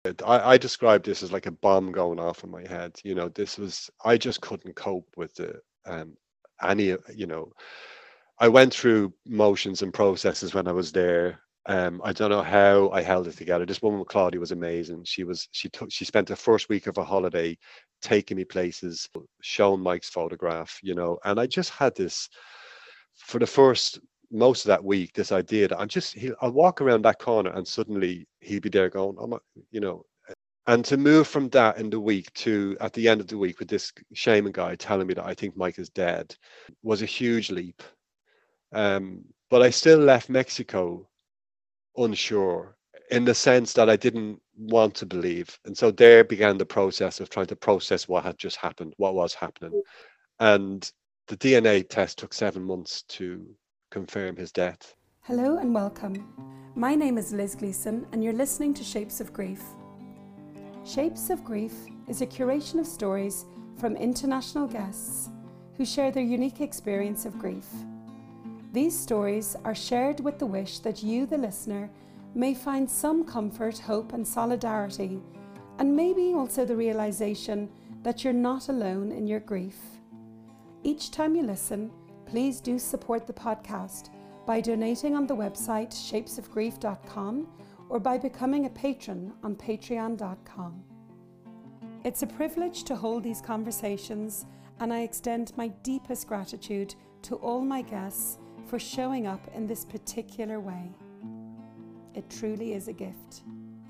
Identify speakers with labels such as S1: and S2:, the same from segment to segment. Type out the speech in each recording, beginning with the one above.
S1: I describe this as like a bomb going off in my head. I just couldn't cope with any, I went through motions and processes when I was there. I don't know how I held it together. This woman, Claudia, was amazing. She spent the first week of a holiday taking me places, showing Mike's photograph, and I just had this for the first most of that week, this idea that I'll walk around that corner and suddenly he'd be there going, oh my, you know, and to move from that in the week to at the end of the week with this shaman guy telling me that I think Mike is dead was a huge leap. But I still left Mexico unsure in the sense that I didn't want to believe. And so there began the process of trying to process what had just happened, what was happening. And the DNA test took 7 months to confirm his death.
S2: Hello and welcome. My name is Liz Gleeson and you're listening to Shapes of Grief. Shapes of Grief is a curation of stories from international guests who share their unique experience of grief. These stories are shared with the wish that you, the listener, may find some comfort, hope and solidarity, and maybe also the realisation that you're not alone in your grief. Each time you listen, please do support the podcast by donating on the website shapesofgrief.com or by becoming a patron on patreon.com. It's a privilege to hold these conversations, and I extend my deepest gratitude to all my guests for showing up in this particular way. It truly is a gift.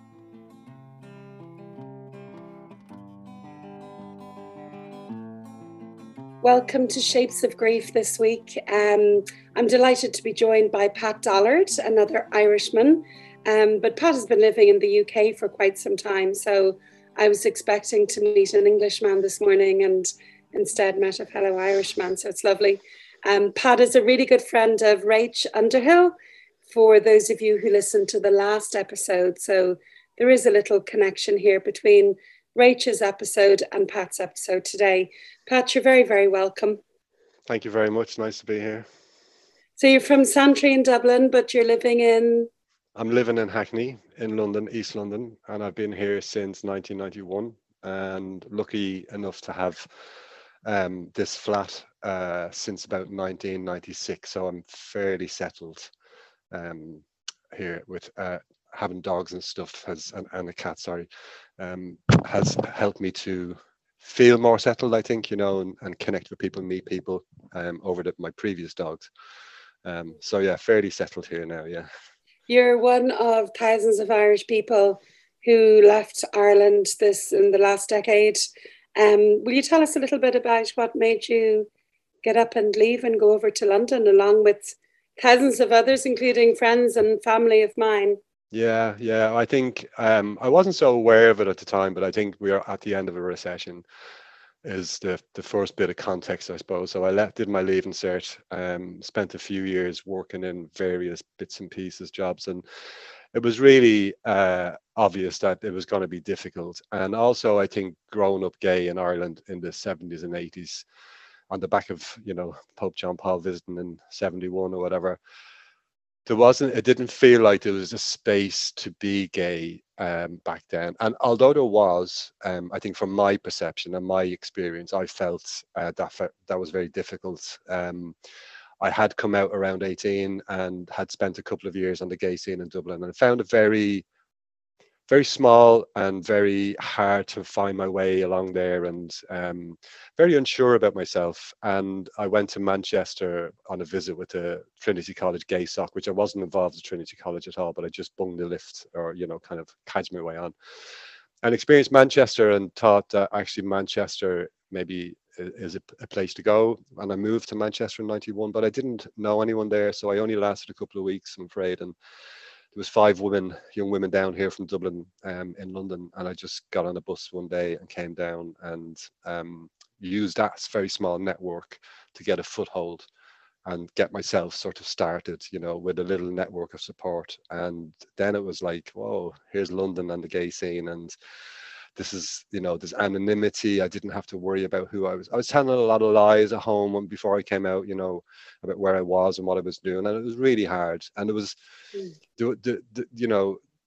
S2: Welcome to Shapes of Grief this week. I'm delighted to be joined by Pat Dollard, another Irishman. But Pat has been living in the UK for quite some time, so I was expecting to meet an Englishman this morning and instead met a fellow Irishman, so it's lovely. Pat is a really good friend of Rach Underhill, for those of you who listened to the last episode. So there is a little connection here between Rach's episode and Pat's episode today. Pat, you're very, very welcome.
S1: Thank you very much. Nice to be here.
S2: So you're from Santry in Dublin, but you're living in...
S1: I'm living in Hackney in London, East London, and I've been here since 1991 and lucky enough to have this flat since about 1996. So I'm fairly settled here with having dogs and stuff and a cat, has helped me to feel more settled, I think, and connect with people, meet people over my previous dogs. So yeah, fairly settled here now, yeah.
S2: You're one of thousands of Irish people who left Ireland in the last decade. Will you tell us a little bit about what made you get up and leave and go over to London along with thousands of others, including friends and family of mine?
S1: Yeah. I think I wasn't so aware of it at the time, but I think we are at the end of a recession is the first bit of context, I suppose. So I did my leaving cert, spent a few years working in various bits and pieces jobs, and it was really obvious that it was going to be difficult. And also, I think growing up gay in Ireland in the 70s and 80s, on the back of Pope John Paul visiting in 71 or whatever, it didn't feel like there was a space to be gay back then. And although there was, I think from my perception and my experience, I felt that was very difficult. I had come out around 18 and had spent a couple of years on the gay scene in Dublin, and I found it very, very small and very hard to find my way along there, and very unsure about myself. And I went to Manchester on a visit with the Trinity College Gay Soc, which I wasn't involved with Trinity College at all, but I just bunged the lift or, kind of cadged my way on. And experienced Manchester and thought that actually Manchester maybe is a place to go. And I moved to Manchester in 91, but I didn't know anyone there. So I only lasted a couple of weeks, I'm afraid. And there was 5 young women down here from Dublin in London, and I just got on a bus one day and came down and used that very small network to get a foothold and get myself sort of started, with a little network of support. And then it was like, whoa, here's London and the gay scene, and this is, there's anonymity. I didn't have to worry about who I was. I was telling a lot of lies at home before I came out, about where I was and what I was doing. And it was really hard. And it was,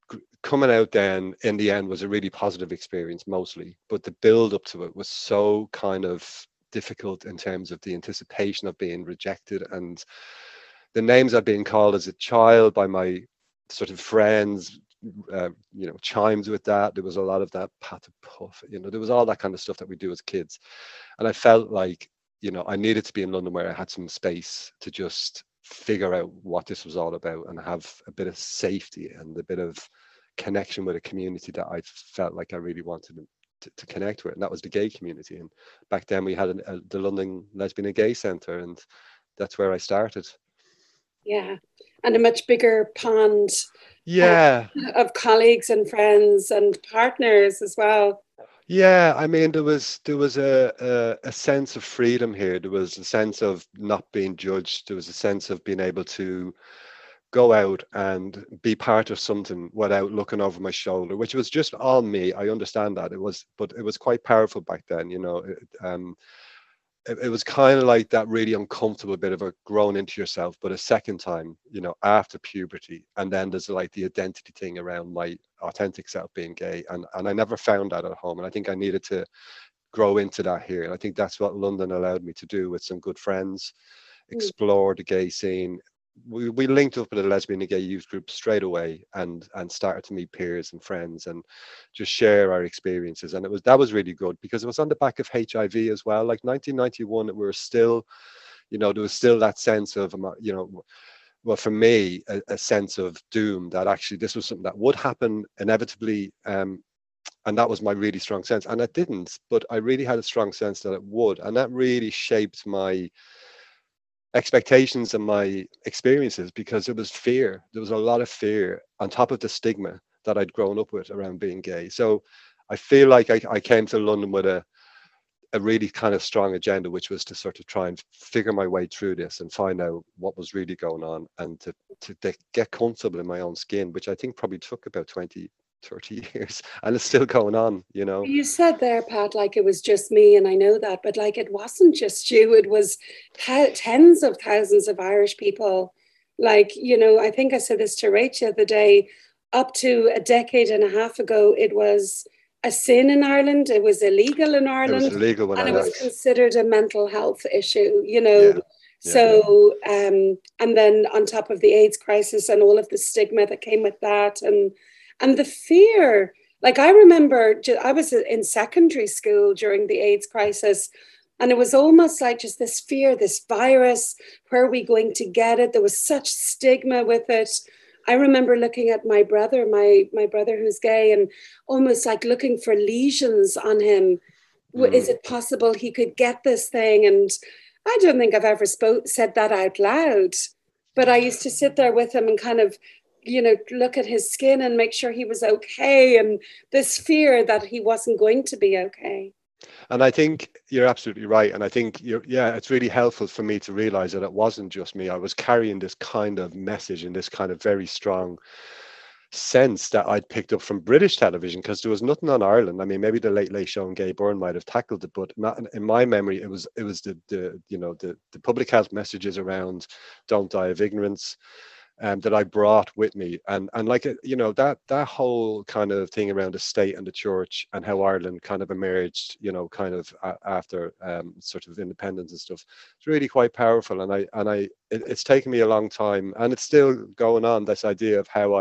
S1: coming out then in the end was a really positive experience mostly, but the build up to it was so kind of difficult in terms of the anticipation of being rejected, and the names I'd been called as a child by my sort of friends, chimes with that. There was a lot of that pat and puff, there was all that kind of stuff that we do as kids. And I felt like, I needed to be in London where I had some space to just figure out what this was all about and have a bit of safety and a bit of connection with a community that I felt like I really wanted to connect with. And that was the gay community. And back then we had the London Lesbian and Gay Centre, and that's where I started.
S2: Yeah. And a much bigger pond of colleagues and friends and partners as well.
S1: Yeah, I mean, there was a sense of freedom here. There was a sense of not being judged. There was a sense of being able to go out and be part of something without looking over my shoulder, which was just all me. I understand that but it was quite powerful back then. It was kind of like that really uncomfortable bit of a growing into yourself, but a second time, after puberty. And then there's like the identity thing around my authentic self being gay. And I never found that at home. And I think I needed to grow into that here. And I think that's what London allowed me to do with some good friends, explore the gay scene. We linked up with a lesbian and gay youth group straight away and started to meet peers and friends and just share our experiences. And that was really good because it was on the back of HIV as well. Like 1991, we were still, there was still that sense of, well, for me, a sense of doom that actually this was something that would happen inevitably. And that was my really strong sense. And it didn't, but I really had a strong sense that it would. And that really shaped my expectations and my experiences, because it was fear. There was a lot of fear on top of the stigma that I'd grown up with around being gay. So I feel like I came to London with a really kind of strong agenda, which was to sort of try and figure my way through this and find out what was really going on and to get comfortable in my own skin, which I think probably took about 20-30 years, and it's still going on.
S2: You said there, Pat, like it was just me, and I know that, but like it wasn't just you. It was tens of thousands of Irish people. Like, I think I said this to Rachel the day, up to a decade and a half ago, it was a sin in Ireland. It was illegal in Ireland.
S1: It was illegal when
S2: and
S1: it
S2: was considered a mental health issue,
S1: Yeah.
S2: So, and then on top of the AIDS crisis and all of the stigma that came with that, and the fear. Like I remember I was in secondary school during the AIDS crisis, and it was almost like just this fear, this virus, where are we going to get it? There was such stigma with it. I remember looking at my brother, my brother who's gay, and almost like looking for lesions on him. Is it possible he could get this thing? And I don't think I've ever said that out loud, but I used to sit there with him and kind of, look at his skin and make sure he was okay. And this fear that he wasn't going to be okay.
S1: And I think you're absolutely right. And I think it's really helpful for me to realize that it wasn't just me. I was carrying this kind of message and this kind of very strong sense that I'd picked up from British television, because there was nothing on Ireland. I mean, maybe the Late Late Show and Gay Byrne might have tackled it, but not in my memory. It was the public health messages around don't die of ignorance. That I brought with me, and like that whole kind of thing around the state and the church and how Ireland kind of emerged, kind of after sort of independence and stuff. It's really quite powerful, and it's taken me a long time, and it's still going on. This idea of how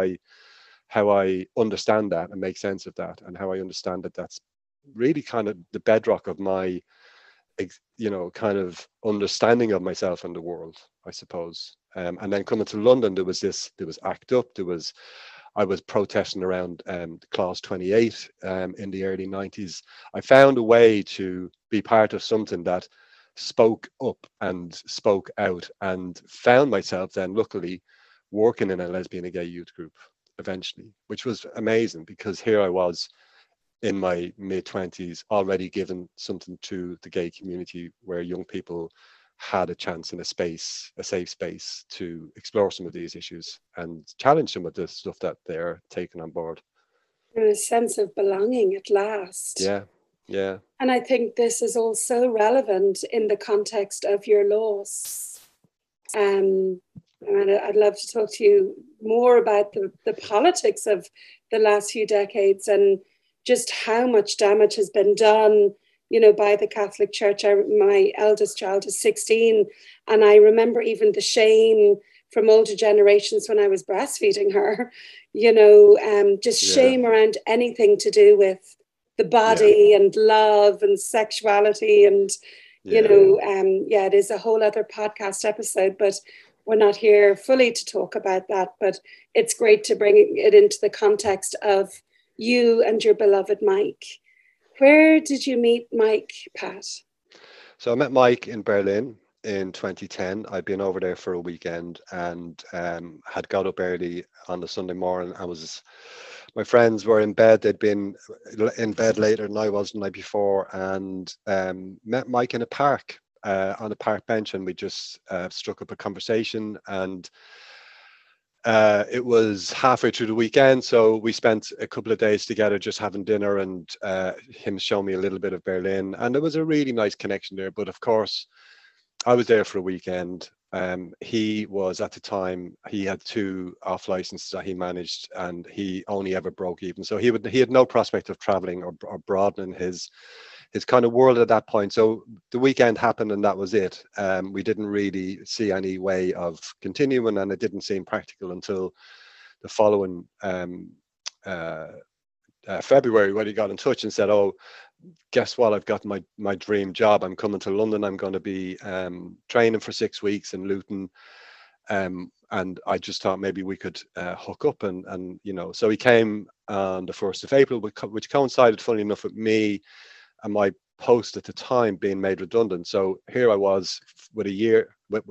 S1: I understand that and make sense of that, and how I understand that that's really kind of the bedrock of my kind of understanding of myself and the world, I suppose. And then coming to London, there was ACT UP. I was protesting around Clause 28 in the early 90s. I found a way to be part of something that spoke up and spoke out, and found myself then, luckily, working in a lesbian and gay youth group eventually, which was amazing, because here I was in my mid-20s already giving something to the gay community, where young people had a chance in a safe space to explore some of these issues and challenge some of the stuff that they're taking on board.
S2: And a sense of belonging at last.
S1: Yeah.
S2: And I think this is also relevant in the context of your loss. And I'd love to talk to you more about the politics of the last few decades and just how much damage has been done, by the Catholic Church. My eldest child is 16, and I remember even the shame from older generations when I was breastfeeding her, just
S1: Yeah,
S2: shame around anything to do with the
S1: yeah,
S2: body and love and sexuality. And,
S1: yeah.
S2: it is a whole other podcast episode, but we're not here fully to talk about that. But it's great to bring it into the context of you and your beloved Mike. Where did you meet Mike, Pat?
S1: So I met Mike in Berlin in 2010. I'd been over there for a weekend and had got up early on the Sunday morning. My friends were in bed. They'd been in bed later than I was the night before, and met Mike in a park on a park bench, and we just struck up a conversation. And it was halfway through the weekend, so we spent a couple of days together just having dinner, and him showing me a little bit of Berlin, and there was a really nice connection there. But of course, I was there for a weekend. He was at the time, he had 2 off licenses that he managed, and he only ever broke even. So he had no prospect of traveling or broadening his kind of world at that point. So the weekend happened and that was it. We didn't really see any way of continuing, and it didn't seem practical until the following February, when he got in touch and said, "Oh, guess what? I've got my dream job. I'm coming to London. I'm going to be training for 6 weeks in Luton." And I just thought maybe we could hook up, and so he came on the 1st of April, which coincided, funny enough, with me and my post at the time being made redundant. So here I was with a year with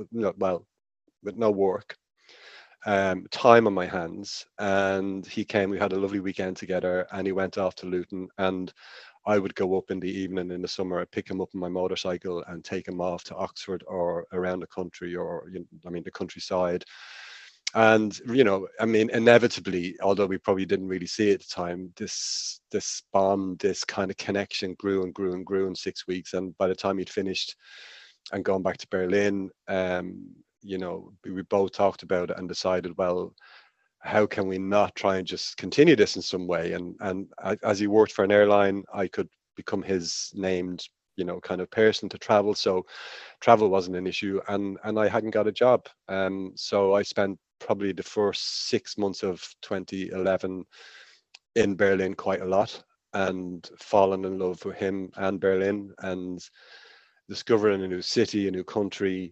S1: no work, time on my hands, and he came. We had a lovely weekend together, and he went off to Luton, and I would go up in the evening in the summer. I'd pick him up on my motorcycle and take him off to Oxford or around the country, or the countryside. And inevitably, although we probably didn't really see it at the time, this bond, this kind of connection grew and grew and grew in 6 weeks. And by the time he'd finished and gone back to Berlin, we both talked about it and decided, well, how can we not try and just continue this in some way? And as he worked for an airline, I could become his named kind of person to travel. So travel wasn't an issue, and I hadn't got a job. So I spent probably the first 6 months of 2011 in Berlin quite a lot, and fallen in love with him and Berlin, and discovering a new city, a new country.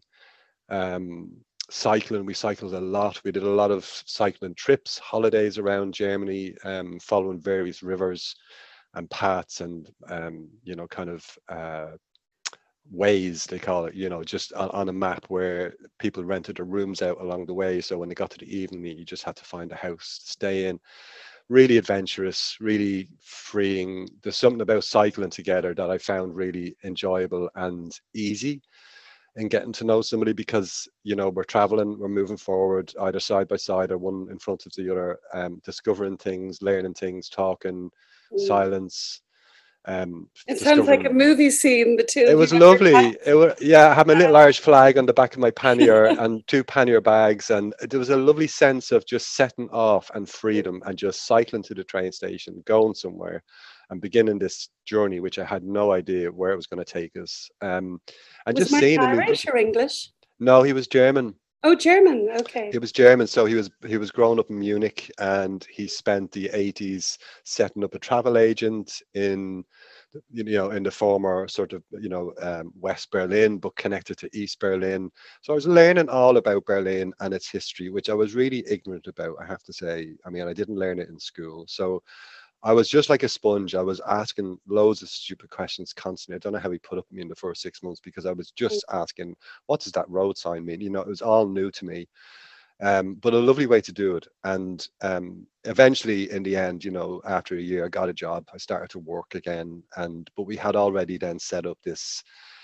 S1: Cycling, we cycled a lot. We did a lot of cycling trips, holidays around Germany, following various rivers and paths, and kind of ways, they call it, just on a map, where people rented their rooms out along the way. So when they got to the evening, you just had to find a house to stay in. Really adventurous, really freeing. There's something about cycling together that I found really enjoyable and easy in getting to know somebody, because we're traveling, we're moving forward either side by side or one in front of the other, discovering things, learning things, talking, silence.
S2: It sounds like a movie scene, the two
S1: It
S2: of
S1: was
S2: you.
S1: lovely. I had my little Irish flag on the back of my pannier and 2 pannier bags, and there was a lovely sense of just setting off and freedom, and just cycling to the train station, going somewhere, and beginning this journey, which I had no idea where it was going to take us. And
S2: Was
S1: just
S2: Mike
S1: seeing a new.
S2: Irish or English?
S1: No, he was German.
S2: Oh, German. Okay.
S1: He was German, so he was grown up in Munich, and he spent the 80s setting up a travel agent in in the former sort of West Berlin, but connected to East Berlin. So I was learning all about Berlin and its history, which I was really ignorant about, I have to say. I mean, I didn't learn it in school, so I was just like a sponge. I was asking loads of stupid questions constantly. I don't know how he put up with me in the first 6 months, because I was just asking, what does that road sign mean? It was all new to me. But a lovely way to do it. And eventually, in the end, after a year, I got a job. I started to work again, but we had already then set up this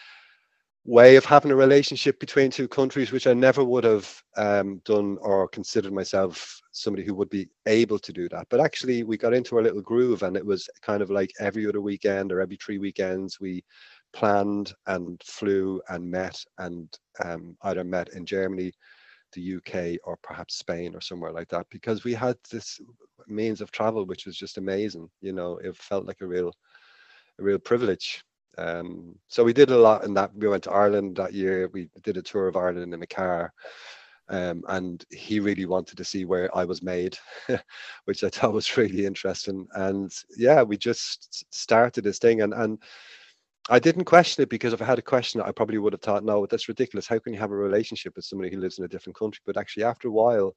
S1: way of having a relationship between 2 countries, which I never would have done or considered myself somebody who would be able to do that. But actually, we got into our little groove, and it was kind of like every other weekend or every 3 weekends, we planned and flew and met, and either met in Germany, the UK or perhaps Spain or somewhere like that, because we had this means of travel which was just amazing. You know, it felt like a real privilege. So we did a lot in that. We went to Ireland that year. We did a tour of Ireland in a car. And he really wanted to see where I was made, which I thought was really interesting. And yeah, we just started this thing, and I didn't question it, because if I had a question, I probably would have thought, no, that's ridiculous. How can you have a relationship with somebody who lives in a different country? But actually, after a while,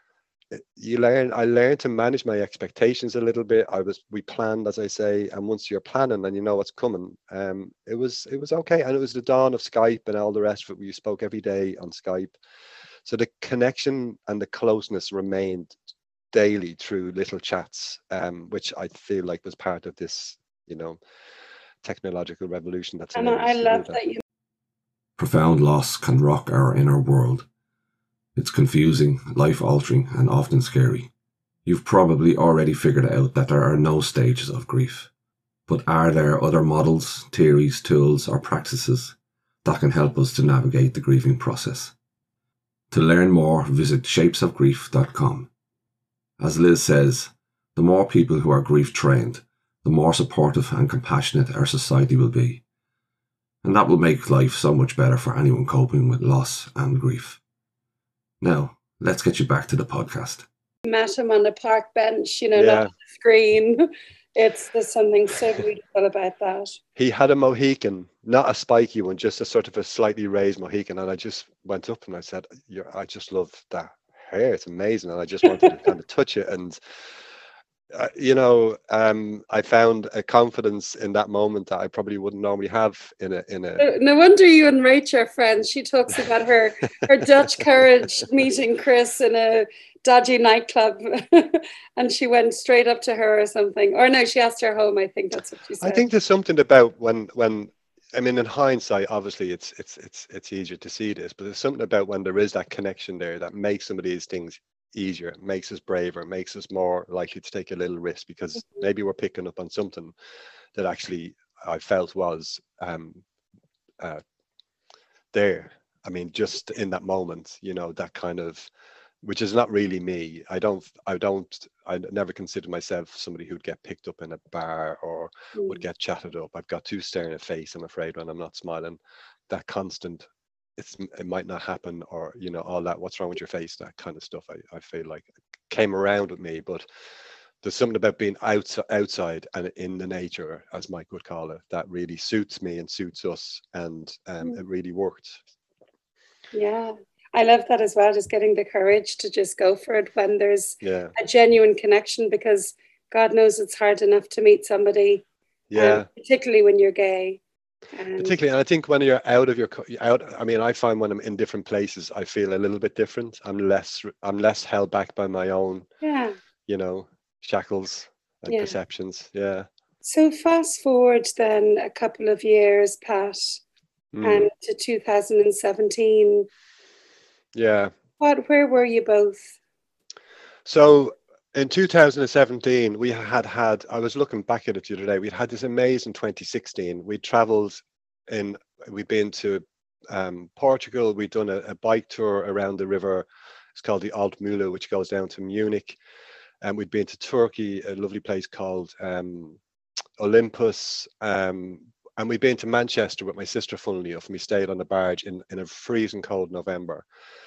S1: I learned to manage my expectations a little bit. We planned, as I say, and once you're planning and you know what's coming, it was okay. And it was the dawn of Skype and all the rest of it. We spoke every day on Skype. So the connection and the closeness remained daily through little chats, which I feel like was part of this, technological revolution that's
S2: And
S1: enabled
S2: I
S1: us to do
S2: love
S1: that.
S2: that you.
S3: Profound loss can rock our inner world. It's confusing, life-altering, and often scary. You've probably already figured out that there are no stages of grief. But are there other models, theories, tools, or practices that can help us to navigate the grieving process? To learn more, visit shapesofgrief.com. As Liz says, the more people who are grief trained, the more supportive and compassionate our society will be. And that will make life so much better for anyone coping with loss and grief. Now, let's get you back to the podcast.
S2: Met him on a park bench, not
S1: Yeah.
S2: on the screen. There's something so beautiful about that.
S1: He had a Mohican, not a spiky one, just a sort of a slightly raised Mohican. And I just went up and I said, I just love that hair. It's amazing. And I just wanted to kind of touch it. And, I found a confidence in that moment that I probably wouldn't normally have in a.
S2: No wonder you and Rachel are friends. She talks about her Dutch courage meeting Chris in a dodgy nightclub and she went straight up to her or something. Or no, she asked her home. I think that's what she said.
S1: I think there's something about when I mean, in hindsight, obviously it's easier to see this, but there's something about when there is that connection there that makes some of these things easier, makes us braver, makes us more likely to take a little risk, because maybe we're picking up on something that actually I felt was there. I mean, just in that moment, that kind of, which is not really me. I never considered myself somebody who'd get picked up in a bar or would get chatted up. I've got too stern a face, I'm afraid, when I'm not smiling. That constant, it might not happen, or all that, what's wrong with your face, that kind of stuff, I feel like came around with me. But there's something about being outside and in the nature, as Mike would call it, that really suits me and suits us, and it really worked.
S2: Yeah, I love that as well, just getting the courage to just go for it when there's a genuine connection, because God knows it's hard enough to meet somebody, particularly when you're gay.
S1: Particularly, and I think when you're I mean, I find when I'm in different places, I feel a little bit different. I'm less held back by my own, shackles and perceptions. Yeah.
S2: So fast forward then a couple of years, Pat, and to 2017.
S1: Yeah.
S2: Where were you both?
S1: So in 2017, we had, I was looking back at it the other day, we'd had this amazing 2016. We'd been to Portugal. We'd done a bike tour around the river. It's called the Altmühle, which goes down to Munich. And we'd been to Turkey, a lovely place called Olympus. And we'd been to Manchester with my sister, funnily enough, and we stayed on a barge in a freezing cold November.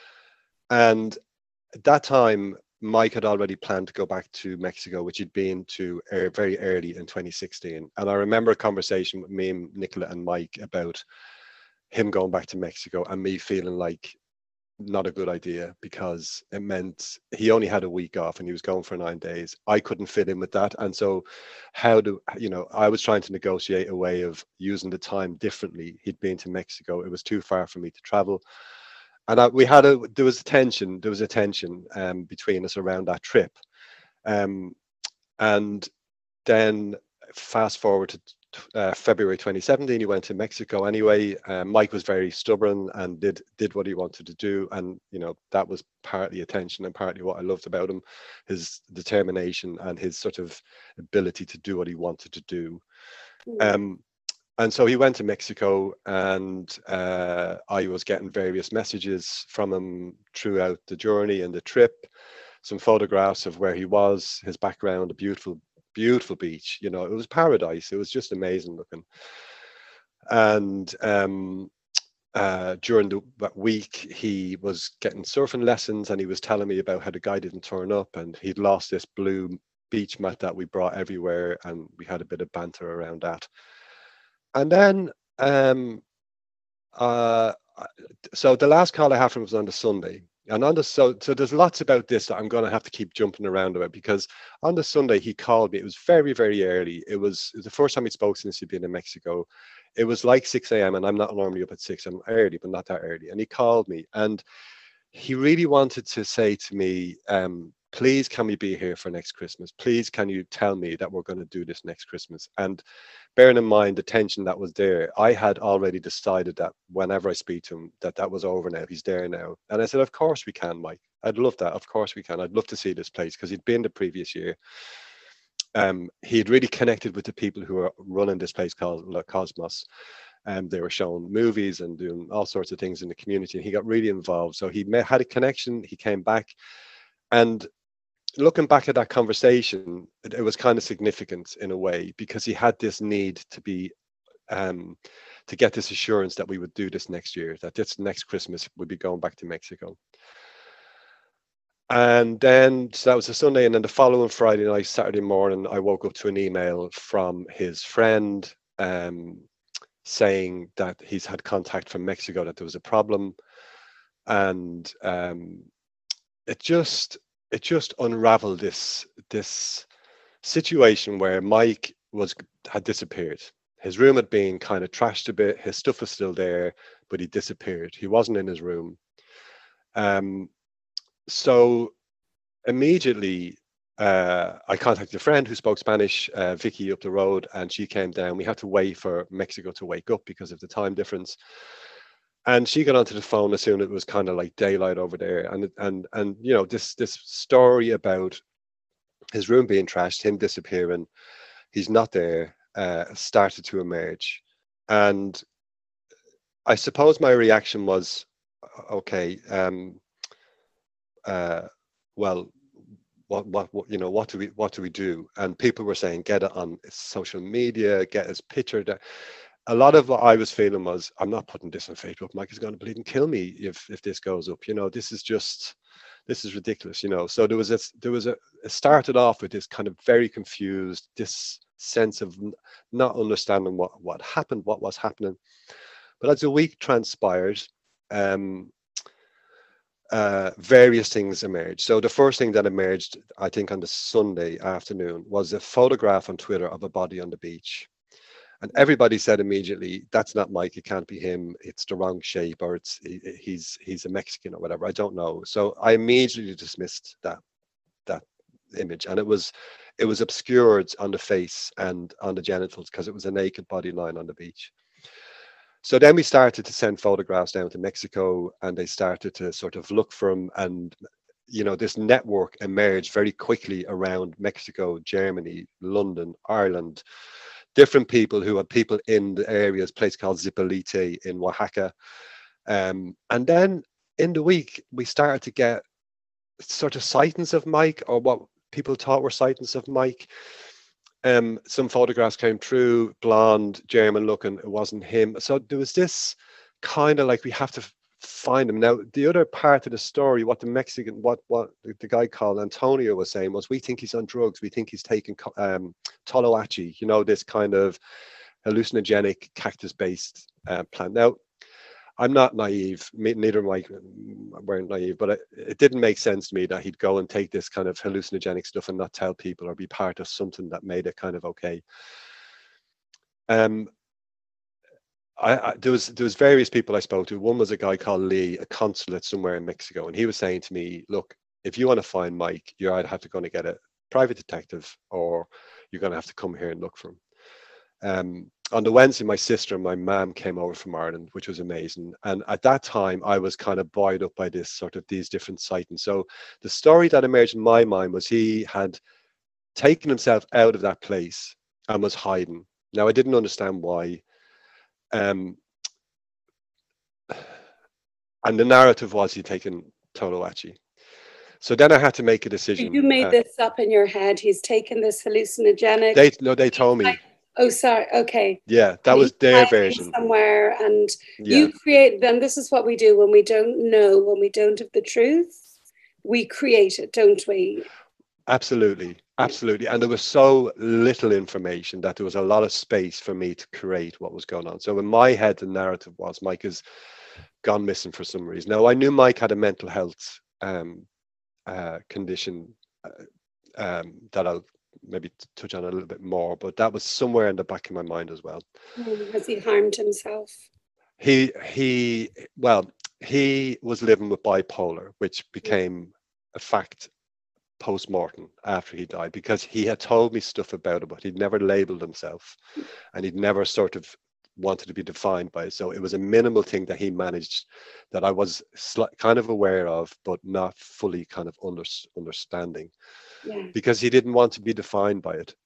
S1: And at that time, Mike had already planned to go back to Mexico, which he'd been to very early in 2016. And I remember a conversation with me and Nicola and Mike about him going back to Mexico, and me feeling like not a good idea, because it meant he only had a week off and he was going for 9 days. I couldn't fit in with that. And so I was trying to negotiate a way of using the time differently. He'd been to Mexico. It was too far for me to travel. And there was a tension between us around that trip. And then fast forward to February 2017, he went to Mexico anyway. Mike was very stubborn and did what he wanted to do. And, that was partly attention and partly what I loved about him, his determination and his sort of ability to do what he wanted to do. And so he went to Mexico, and I was getting various messages from him throughout the journey and the trip, some photographs of where he was, his background, a beautiful, beautiful beach. You know, it was paradise. It was just amazing looking. And during that week, he was getting surfing lessons, and he was telling me about how the guy didn't turn up, and he'd lost this blue beach mat that we brought everywhere, and we had a bit of banter around that. And then, so the last call I had from him was on the Sunday, and on the so there's lots about this that I'm going to have to keep jumping around about, because on the Sunday he called me. It was very, very early. It was the first time he'd spoke since he'd been in Mexico. It was like 6 a.m. and I'm not normally up at 6. I'm early, but not that early. And he called me, and he really wanted to say to me, please, can we be here for next Christmas? Please, can you tell me that we're going to do this next Christmas? And bearing in mind the tension that was there, I had already decided that whenever I speak to him, that was over now. He's there now. And I said, of course we can, Mike. I'd love that. Of course we can. I'd love to see this place, because he'd been the previous year. He had really connected with the people who are running this place called La Cosmos. They were showing movies and doing all sorts of things in the community, and he got really involved. So he had a connection. He came back, and looking back at that conversation, it was kind of significant in a way, because he had this need to be to get this assurance that we would do this next year, that this next Christmas we'd be going back to Mexico. And then, so that was a Sunday, and then the following Friday night, Saturday morning, I woke up to an email from his friend saying that he's had contact from Mexico, that there was a problem. And it just unraveled this situation where Mike had disappeared. His room had been kind of trashed a bit. His stuff was still there, but he disappeared. He wasn't in his room. So immediately I contacted a friend who spoke Spanish, Vicky, up the road, and she came down. We had to wait for Mexico to wake up because of the time difference. And she got onto the phone as soon as it was kind of like daylight over there. And you know, this story about his room being trashed, him disappearing, he's not there, started to emerge. And I suppose my reaction was, okay, well, what do we do? And people were saying, get it on social media, get his picture there. A lot of what I was feeling was, I'm not putting this on Facebook. Mike is going to bleed and kill me if this goes up. You know, this is ridiculous. You know, so it started off with this kind of very confused, this sense of not understanding what was happening. But as the week transpired, various things emerged. So the first thing that emerged, I think, on the Sunday afternoon was a photograph on Twitter of a body on the beach. And everybody said immediately, that's not Mike, it can't be him, it's the wrong shape, or he's a Mexican or whatever, I don't know. So I immediately dismissed that image, and it was obscured on the face and on the genitals because it was a naked body lying on the beach. So then we started to send photographs down to Mexico, and they started to sort of look for him, and you know, this network emerged very quickly around Mexico, Germany, London, Ireland. Different people who had people in the areas, place called Zipolite in Oaxaca. And then in the week, we started to get sort of sightings of Mike, or what people thought were sightings of Mike. Some photographs came through, blonde, German looking, it wasn't him. So there was this kind of like, we have to find him. Now, the other part of the story, what the Mexican, what the guy called Antonio was saying was, we think he's on drugs. We think he's taking Toloache, you know, this kind of hallucinogenic cactus-based plant. Now, I'm not naive, neither Mike weren't naive, but it didn't make sense to me that he'd go and take this kind of hallucinogenic stuff and not tell people or be part of something that made it kind of okay. There was various people I spoke to. One was a guy called Lee, a consulate somewhere in Mexico, and he was saying to me, look, if you want to find Mike, you're either have to going to get a private detective, or you're going to have to come here and look for him. On the Wednesday, my sister and my mum came over from Ireland, which was amazing. And at that time, I was kind of buoyed up by these different sightings. So the story that emerged in my mind was he had taken himself out of that place and was hiding. Now, I didn't understand why. Um, and the narrative was he'd taken Toloachi. So then I had to make a decision.
S2: You made this up in your head. He's taken this hallucinogenic.
S1: They told me.
S2: Oh, sorry. Okay.
S1: Yeah, that was their version.
S2: Somewhere, and
S1: Yeah.
S2: you create. Then this is what we do when we don't know, when we don't have the truth. We create it, don't we?
S1: Absolutely, absolutely. And there was so little information that there was a lot of space for me to create what was going on. So in my head, the narrative was Mike has gone missing for some reason. Now I knew Mike had a mental health condition that I'll maybe touch on a little bit more, but that was somewhere in the back of my mind as well.
S2: Has he harmed himself?
S1: He was living with bipolar, which became a fact post-mortem after he died, because he had told me stuff about it, but he'd never labeled himself, and he'd never sort of wanted to be defined by it. So it was a minimal thing that he managed, that I was kind of aware of, but not fully kind of understanding, because he didn't want to be defined by it.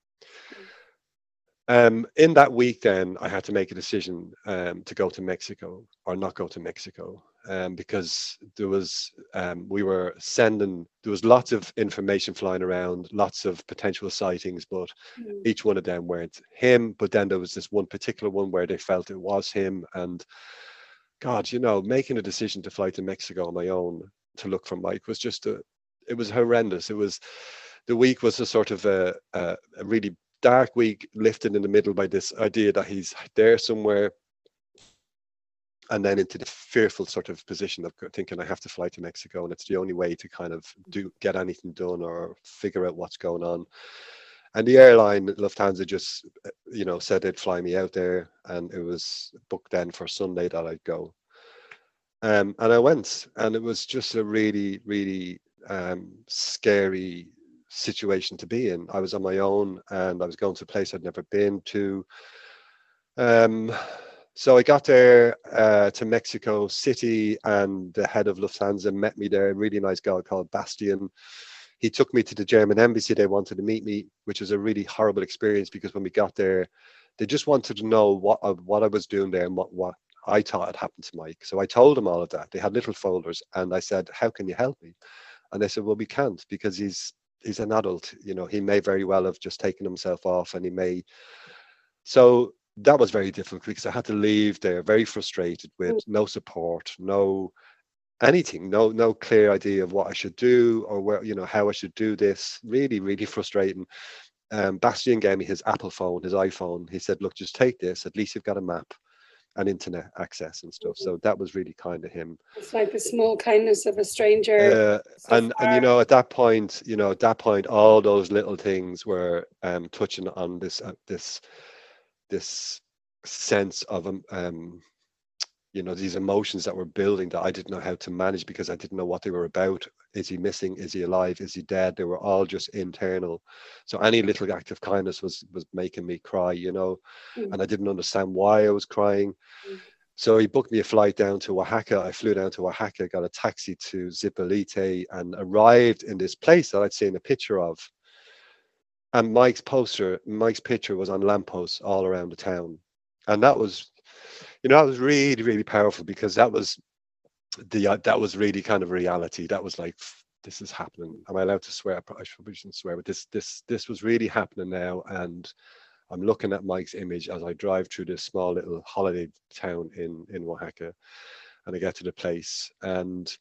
S1: In that week, then I had to make a decision to go to Mexico or not go to Mexico, because there was there was lots of information flying around, lots of potential sightings, but each one of them weren't him. But then there was this one particular one where they felt it was him. And God, making a decision to fly to Mexico on my own to look for Mike was it was horrendous. The week was a sort of a really dark week, lifted in the middle by this idea that he's there somewhere, and then into the fearful sort of position of thinking I have to fly to Mexico, and it's the only way to kind of get anything done or figure out what's going on. And the airline, Lufthansa, just said they'd fly me out there, and it was booked then for Sunday that I'd go. And I went, and it was just a really, really scary situation to be in. I was on my own, and I was going to a place I'd never been to. So I got there to Mexico City, and the head of Lufthansa met me there, a really nice guy called Bastian. He took me to the German embassy. They wanted to meet me, which was a really horrible experience, because when we got there, they just wanted to know what I was doing there and what I thought had happened to Mike. So I told them all of that. They had little folders, and I said, "How can you help me?" And they said, "Well, we can't, because he's an adult. He may very well have just taken himself off, and he may." So that was very difficult, because I had to leave there very frustrated with no support, no anything, no clear idea of what I should do or where, how I should do this. Really, really frustrating. Bastian gave me his Apple phone, his iPhone. He said, "Look, just take this. At least you've got a map and internet access and stuff." So that was really kind of him.
S2: It's like the small kindness of a stranger.
S1: And at that point, all those little things were touching on this sense of these emotions that were building that I didn't know how to manage, because I didn't know what they were about. Is he missing? Is he alive? Is he dead? They were all just internal. So any little act of kindness was making me cry, and I didn't understand why I was crying. So he booked me a flight down to Oaxaca. I flew down to Oaxaca, got a taxi to Zipolite, and arrived in this place that I'd seen a picture of. And Mike's picture was on lampposts all around the town. And that was, that was really, really powerful, because that was really kind of reality. That was like, this is happening. Am I allowed to swear? I probably shouldn't swear, but this was really happening now. And I'm looking at Mike's image as I drive through this small little holiday town in Oaxaca, and I get to the place. And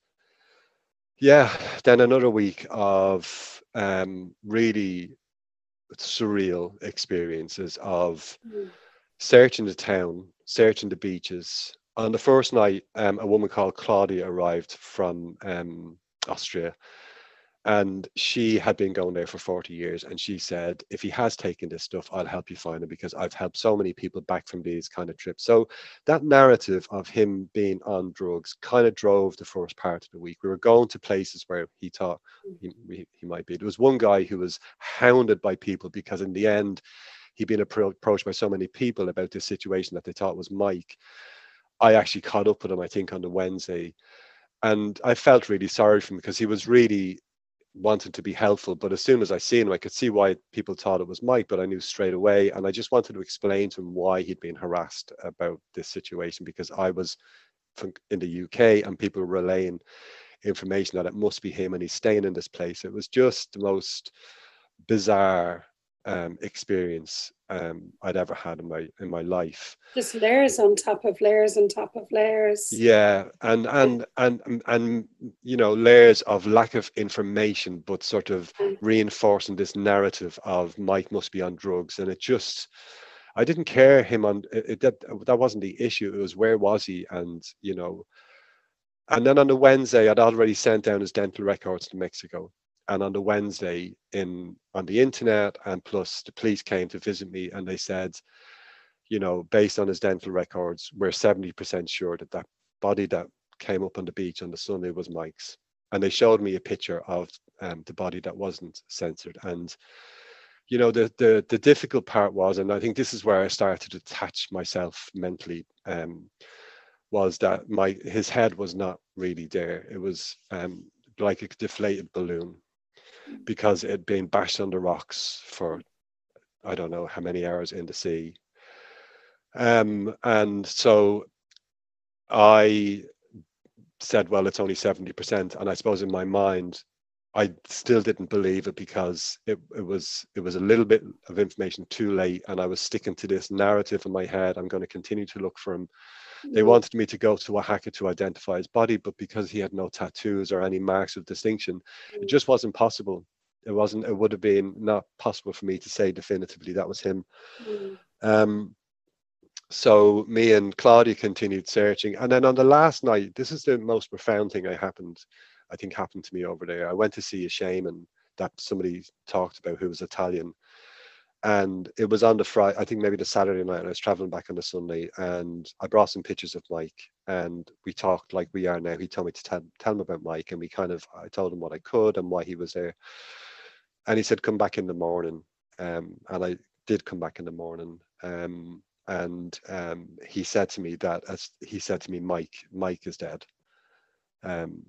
S1: then another week of really surreal experiences of searching the town, searching the beaches. On the first night, a woman called Claudia arrived from Austria, and she had been going there for 40 years. And she said, "If he has taken this stuff, I'll help you find him, because I've helped so many people back from these kind of trips." So that narrative of him being on drugs kind of drove the first part of the week. We were going to places where he thought he might be. There was one guy who was hounded by people, because in the end, he'd been approached by so many people about this situation that they thought was Mike. I actually caught up with him, I think, on the Wednesday. And I felt really sorry for him, because he was really wanting to be helpful, but as soon as I seen him, I could see why people thought it was Mike, but I knew straight away. And I just wanted to explain to him why he'd been harassed about this situation, because I was in the UK and people were relaying information that it must be him and he's staying in this place. It was just the most bizarre experience I'd ever had in my life.
S2: Just layers on top of layers on top of layers.
S1: Yeah, and you know, layers of lack of information, but sort of reinforcing this narrative of Mike must be on drugs. And it just, I didn't care him on it, that wasn't the issue. It was, where was he? And you know, and then on the Wednesday, I'd already sent down his dental records to Mexico. And on the Wednesday, on the internet, and plus the police came to visit me, and they said, you know, based on his dental records, we're 70% sure that that body that came up on the beach on the Sunday was Mike's. And they showed me a picture of the body that wasn't censored. And you know, the difficult part was, and I think this is where I started to detach myself mentally, was that his head was not really there. It was like a deflated balloon, because it had been bashed on the rocks for I don't know how many hours in the sea. And so I said, well, it's only 70%. And I suppose in my mind, I still didn't believe it, because it was a little bit of information too late. And I was sticking to this narrative in my head. I'm going to continue to look for him. They wanted me to go to Oaxaca to identify his body, but because he had no tattoos or any marks of distinction, it just wasn't possible. It would have been not possible for me to say definitively that was him. So me and Claudia continued searching. And then on the last night, this is the most profound thing I think happened to me over there. I went to see a shaman that somebody talked about, who was Italian. And it was on the Friday, I think maybe the Saturday night, and I was traveling back on the Sunday, and I brought some pictures of Mike, and we talked like we are now. He told me to tell him about Mike, and I told him what I could and why he was there. And he said, come back in the morning. And I did come back in the morning. And he said to me, Mike is dead. And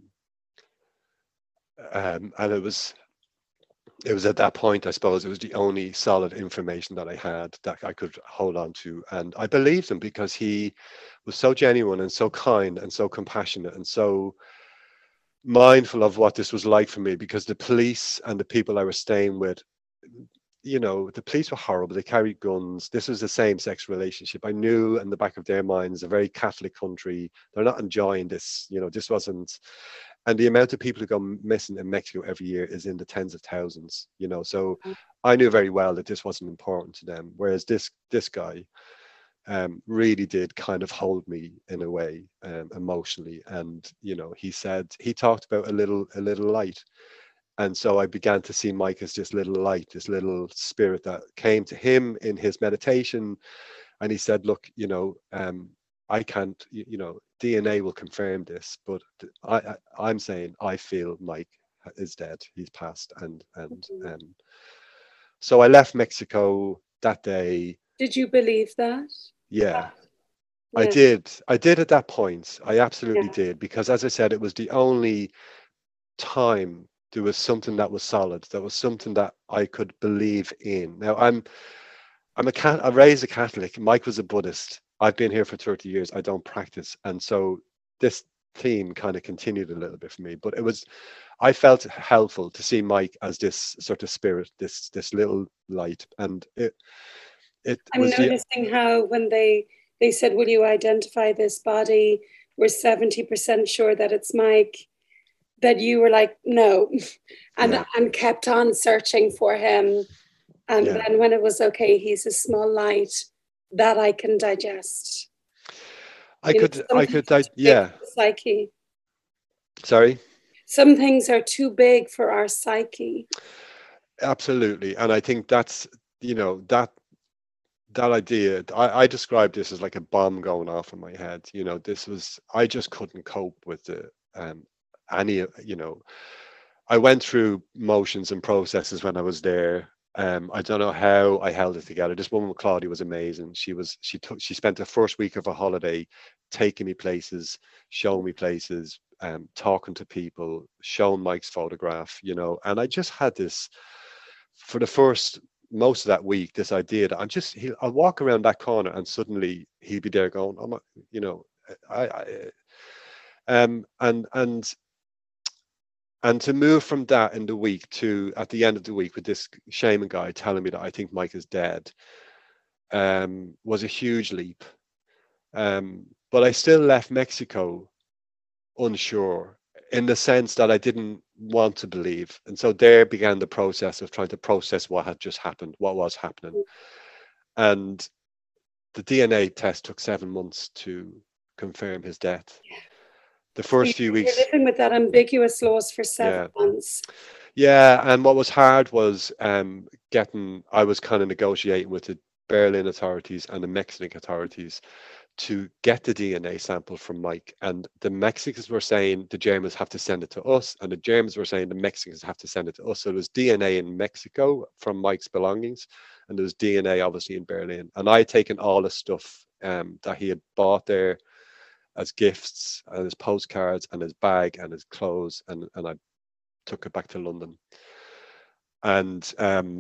S1: it was at that point, I suppose, it was the only solid information that I had that I could hold on to. And I believed him, because he was so genuine and so kind and so compassionate and so mindful of what this was like for me, because the police and the people I was staying with, you know, the police were horrible. They carried guns. This was a same-sex relationship. I knew in the back of their minds, a very Catholic country, they're not enjoying this. You know, this wasn't, and the amount of people who go missing in Mexico every year is in the tens of thousands, you know. So I knew very well that this wasn't important to them. Whereas this guy really did kind of hold me in a way, emotionally. And, you know, he talked about a little light. And so I began to see Mike as this little light, this little spirit that came to him in his meditation. And he said, look, you know, I can't, you know, DNA will confirm this, but I'm saying I feel Mike is dead. He's passed. And so I left Mexico that day.
S2: Did you believe that?
S1: Yeah. I did at that point. I absolutely did, because as I said, it was the only time there was something that was solid. There was something that I could believe in. Now I raised a Catholic. Mike was a Buddhist. I've been here for 30 years. I don't practice. And so this theme kind of continued a little bit for me, but I felt helpful to see Mike as this sort of spirit, this little light. And I'm
S2: noticing how when they said, will you identify this body? We're 70% sure that it's Mike, that you were like, no, and kept on searching for him. And then when it was okay, he's a small light that I can digest. Psyche.
S1: Sorry?
S2: Some things are too big for our psyche.
S1: Absolutely. And I think that's, you know, that idea, I described this as like a bomb going off in my head. You know, I just couldn't cope with you know, I went through motions and processes when I was there. I don't know how I held it together. This woman, Claudia, was amazing. She spent the first week of a holiday taking me places, showing me places, talking to people, showing Mike's photograph, you know, and I just had this for the first most of that week, this idea that I'll walk around that corner and suddenly he'd be there going, oh my, you know, and to move from that in the week to at the end of the week with this shaman guy telling me that I think Mike is dead, was a huge leap. But I still left Mexico unsure, in the sense that I didn't want to believe. And so there began the process of trying to process what had just happened, what was happening. And the DNA test took 7 months to confirm his death. The first few weeks.
S2: You're living with that ambiguous loss for 7 months.
S1: Yeah, and what was hard was I was kind of negotiating with the Berlin authorities and the Mexican authorities to get the DNA sample from Mike. And the Mexicans were saying the Germans have to send it to us, and the Germans were saying the Mexicans have to send it to us. So there's DNA in Mexico from Mike's belongings, and there's DNA obviously in Berlin. And I had taken all the stuff that he had bought there as gifts, and his postcards and his bag and his clothes, and I took it back to London. And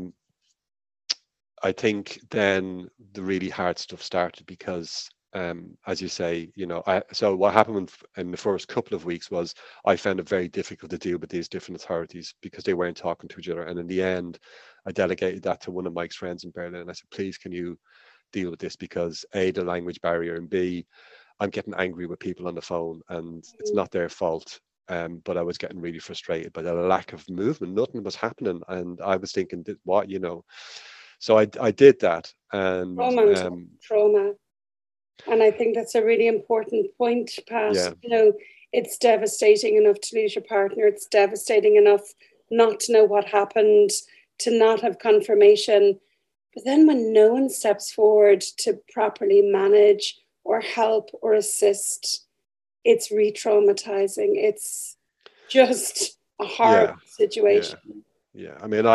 S1: I think then the really hard stuff started, because as you say, you know, so what happened in the first couple of weeks was I found it very difficult to deal with these different authorities because they weren't talking to each other. And in the end, I delegated that to one of Mike's friends in Berlin. And I said, please, can you deal with this? Because A, the language barrier, and B, I'm getting angry with people on the phone, and it's not their fault. But I was getting really frustrated by the lack of movement. Nothing was happening. And I was thinking, what, you know? So I did that. And
S2: trauma. And I think that's a really important point, Pat.
S1: Yeah.
S2: You know, it's devastating enough to lose your partner. It's devastating enough not to know what happened, to not have confirmation. But then when no one steps forward to properly manage or help or assist, it's re-traumatizing. It's just a hard situation.
S1: Yeah. I mean,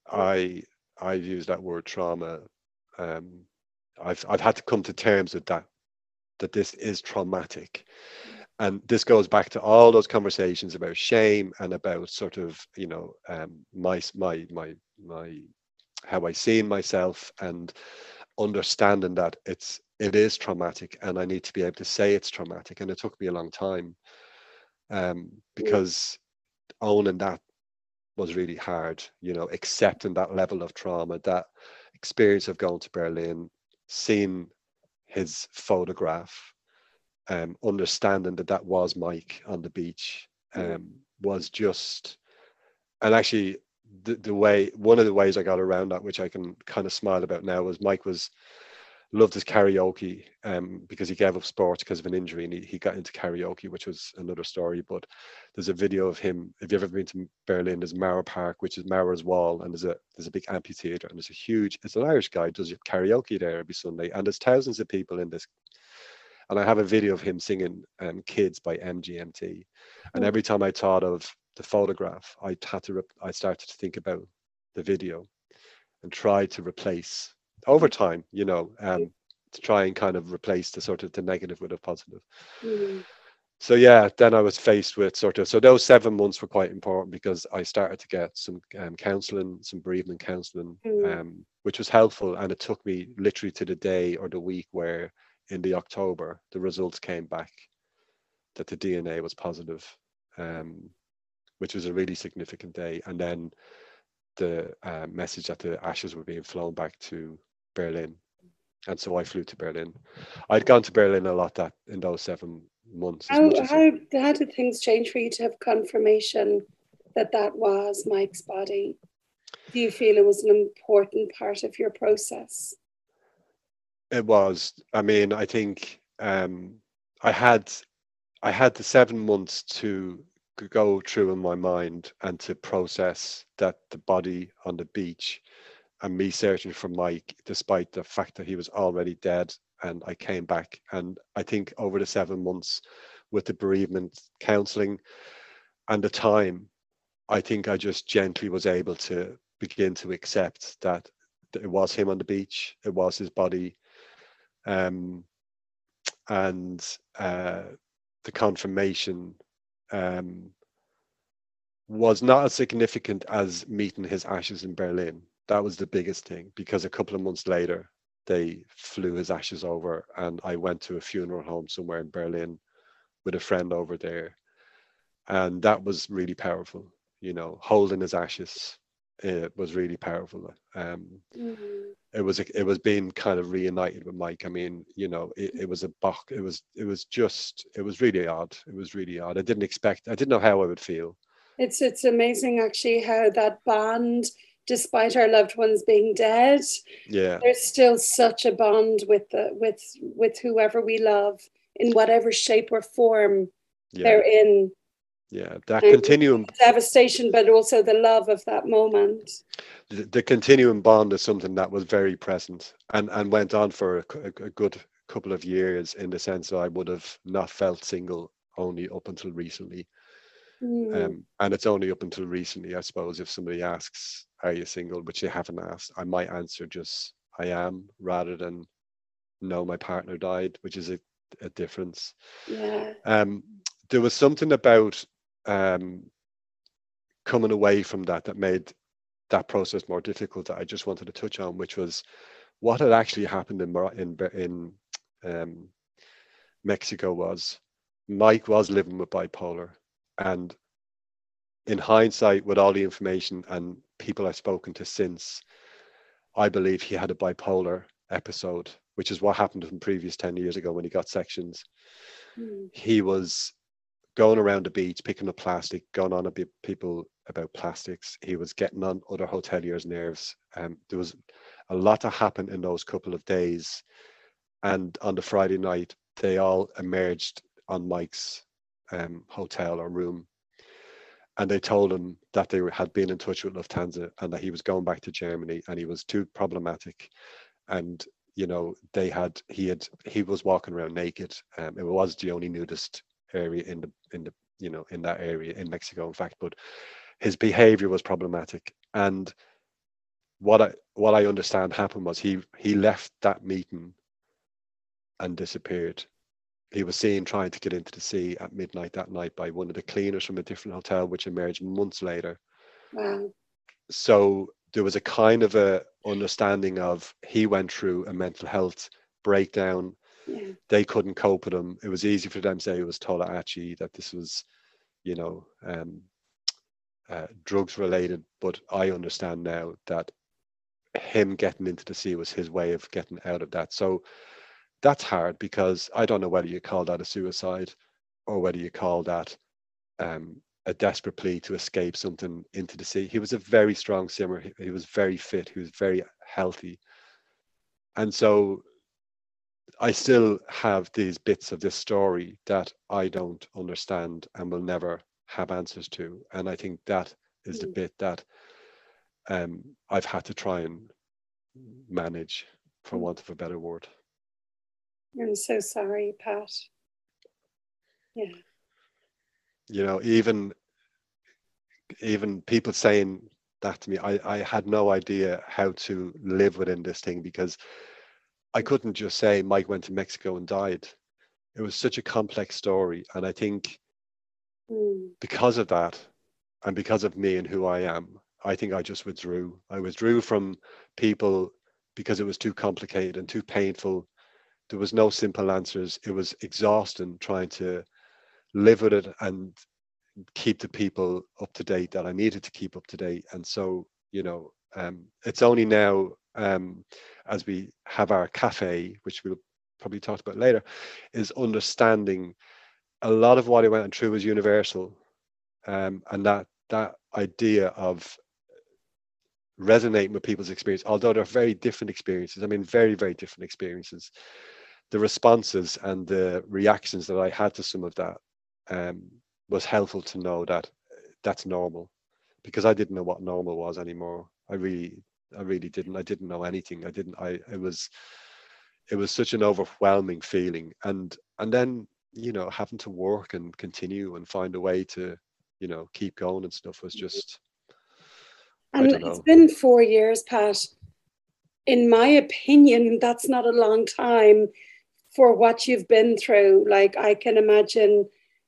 S1: I use that word trauma. I've had to come to terms with that this is traumatic. And this goes back to all those conversations about shame and about sort of, you know, my how I see myself, and understanding that it is traumatic, and I need to be able to say it's traumatic. And it took me a long time, because owning that was really hard, you know, accepting that level of trauma, that experience of going to Berlin, seeing his photograph, understanding that was Mike on the beach, was just, and actually one of the ways I got around that, which I can kind of smile about now, was Mike loved his karaoke, because he gave up sports because of an injury, and he got into karaoke, which was another story. But there's a video of him. If you've ever been to Berlin, there's Mauer Park, which is Mauer's Wall, and there's a big amphitheater, and it's an Irish guy does karaoke there every Sunday, and there's thousands of people in this. And I have a video of him singing Kids by MGMT. And every time I thought of the photograph, I started to think about the video and try to replace over time, you know, to try and kind of replace the sort of the negative with a positive. So yeah, then I was faced with so those 7 months were quite important, because I started to get some counselling, some bereavement counselling, which was helpful. And it took me literally to the day or the week where in the October, the results came back that the DNA was positive, which was a really significant day. And then the message that the ashes were being flown back to Berlin. And so I flew to Berlin. I'd gone to Berlin a lot in those 7 months.
S2: How did things change for you to have confirmation that was Mike's body? Do you feel it was an important part of your process?
S1: It was. I mean, I think I had the 7 months to go through in my mind and to process that the body on the beach, and me searching for Mike, despite the fact that he was already dead. And I came back, and I think over the 7 months with the bereavement counselling and the time, I think I just gently was able to begin to accept that it was him on the beach, it was his body, and the confirmation was not as significant as meeting his ashes in Berlin. That was the biggest thing, because a couple of months later, they flew his ashes over, and I went to a funeral home somewhere in Berlin with a friend over there. And that was really powerful, holding his ashes. It was really powerful. It was being kind of reunited with Mike. I mean, it was it was really odd. It was really odd. I didn't know how I would feel.
S2: It's amazing actually how that bond, despite our loved ones being dead, there's still such a bond with whoever we love in whatever shape or form they're in.
S1: Yeah, that continuum
S2: devastation, but also the love of that moment.
S1: The continuum bond is something that was very present and went on for a good couple of years, in the sense that I would have not felt single only up until recently. And it's only up until recently, I suppose, if somebody asks, are you single, which they haven't asked, I might answer just I am, rather than no, my partner died, which is a difference. There was something about coming away from that made that process more difficult that I just wanted to touch on, which was what had actually happened in Mexico. Was Mike was living with bipolar, and in hindsight, with all the information and people I've spoken to since, I believe he had a bipolar episode, which is what happened to him previous 10 years ago when he got sections. He was going around the beach, picking up plastic, going on people about plastics. He was getting on other hoteliers' nerves. There was a lot that happened in those couple of days. And on the Friday night, they all emerged on Mike's hotel or room. And they told him that they had been in touch with Lufthansa and that he was going back to Germany and he was too problematic. And, he was walking around naked. It was the only nudist area in that area in Mexico, in fact, but his behavior was problematic. And what I understand happened was he left that meeting and disappeared. He was seen trying to get into the sea at midnight that night by one of the cleaners from a different hotel, which emerged months later.
S2: Wow.
S1: So there was a kind of a understanding of he went through a mental health breakdown. They couldn't cope with him. It was easy for them to say it was Tolaachi, that this was, drugs related. But I understand now that him getting into the sea was his way of getting out of that. So that's hard, because I don't know whether you call that a suicide or whether you call that a desperate plea to escape something into the sea. He was a very strong swimmer. He was very fit. He was very healthy. And so I still have these bits of this story that I don't understand and will never have answers to. And I think that is the bit that I've had to try and manage, for want of a better word.
S2: I'm so sorry, Pat. Yeah.
S1: Even people saying that to me, I had no idea how to live within this thing, because I couldn't just say Mike went to Mexico and died. It was such a complex story. And I think because of that, and because of me and who I am, I think I just withdrew. I withdrew from people because it was too complicated and too painful. There was no simple answers. It was exhausting trying to live with it and keep the people up to date that I needed to keep up to date. And so, it's only now, as we have our cafe, which we'll probably talk about later, is understanding a lot of what I went through was universal. And that idea of resonating with people's experience, although they're very different experiences. I mean, very, very different experiences. The responses and the reactions that I had to some of that was helpful to know that that's normal, because I didn't know what normal was anymore. I really didn't. I didn't know anything. It was such an overwhelming feeling, and then having to work and continue and find a way to keep going and stuff was just.
S2: And it's been 4 years, Pat. In my opinion, that's not a long time for what you've been through. Like, I can imagine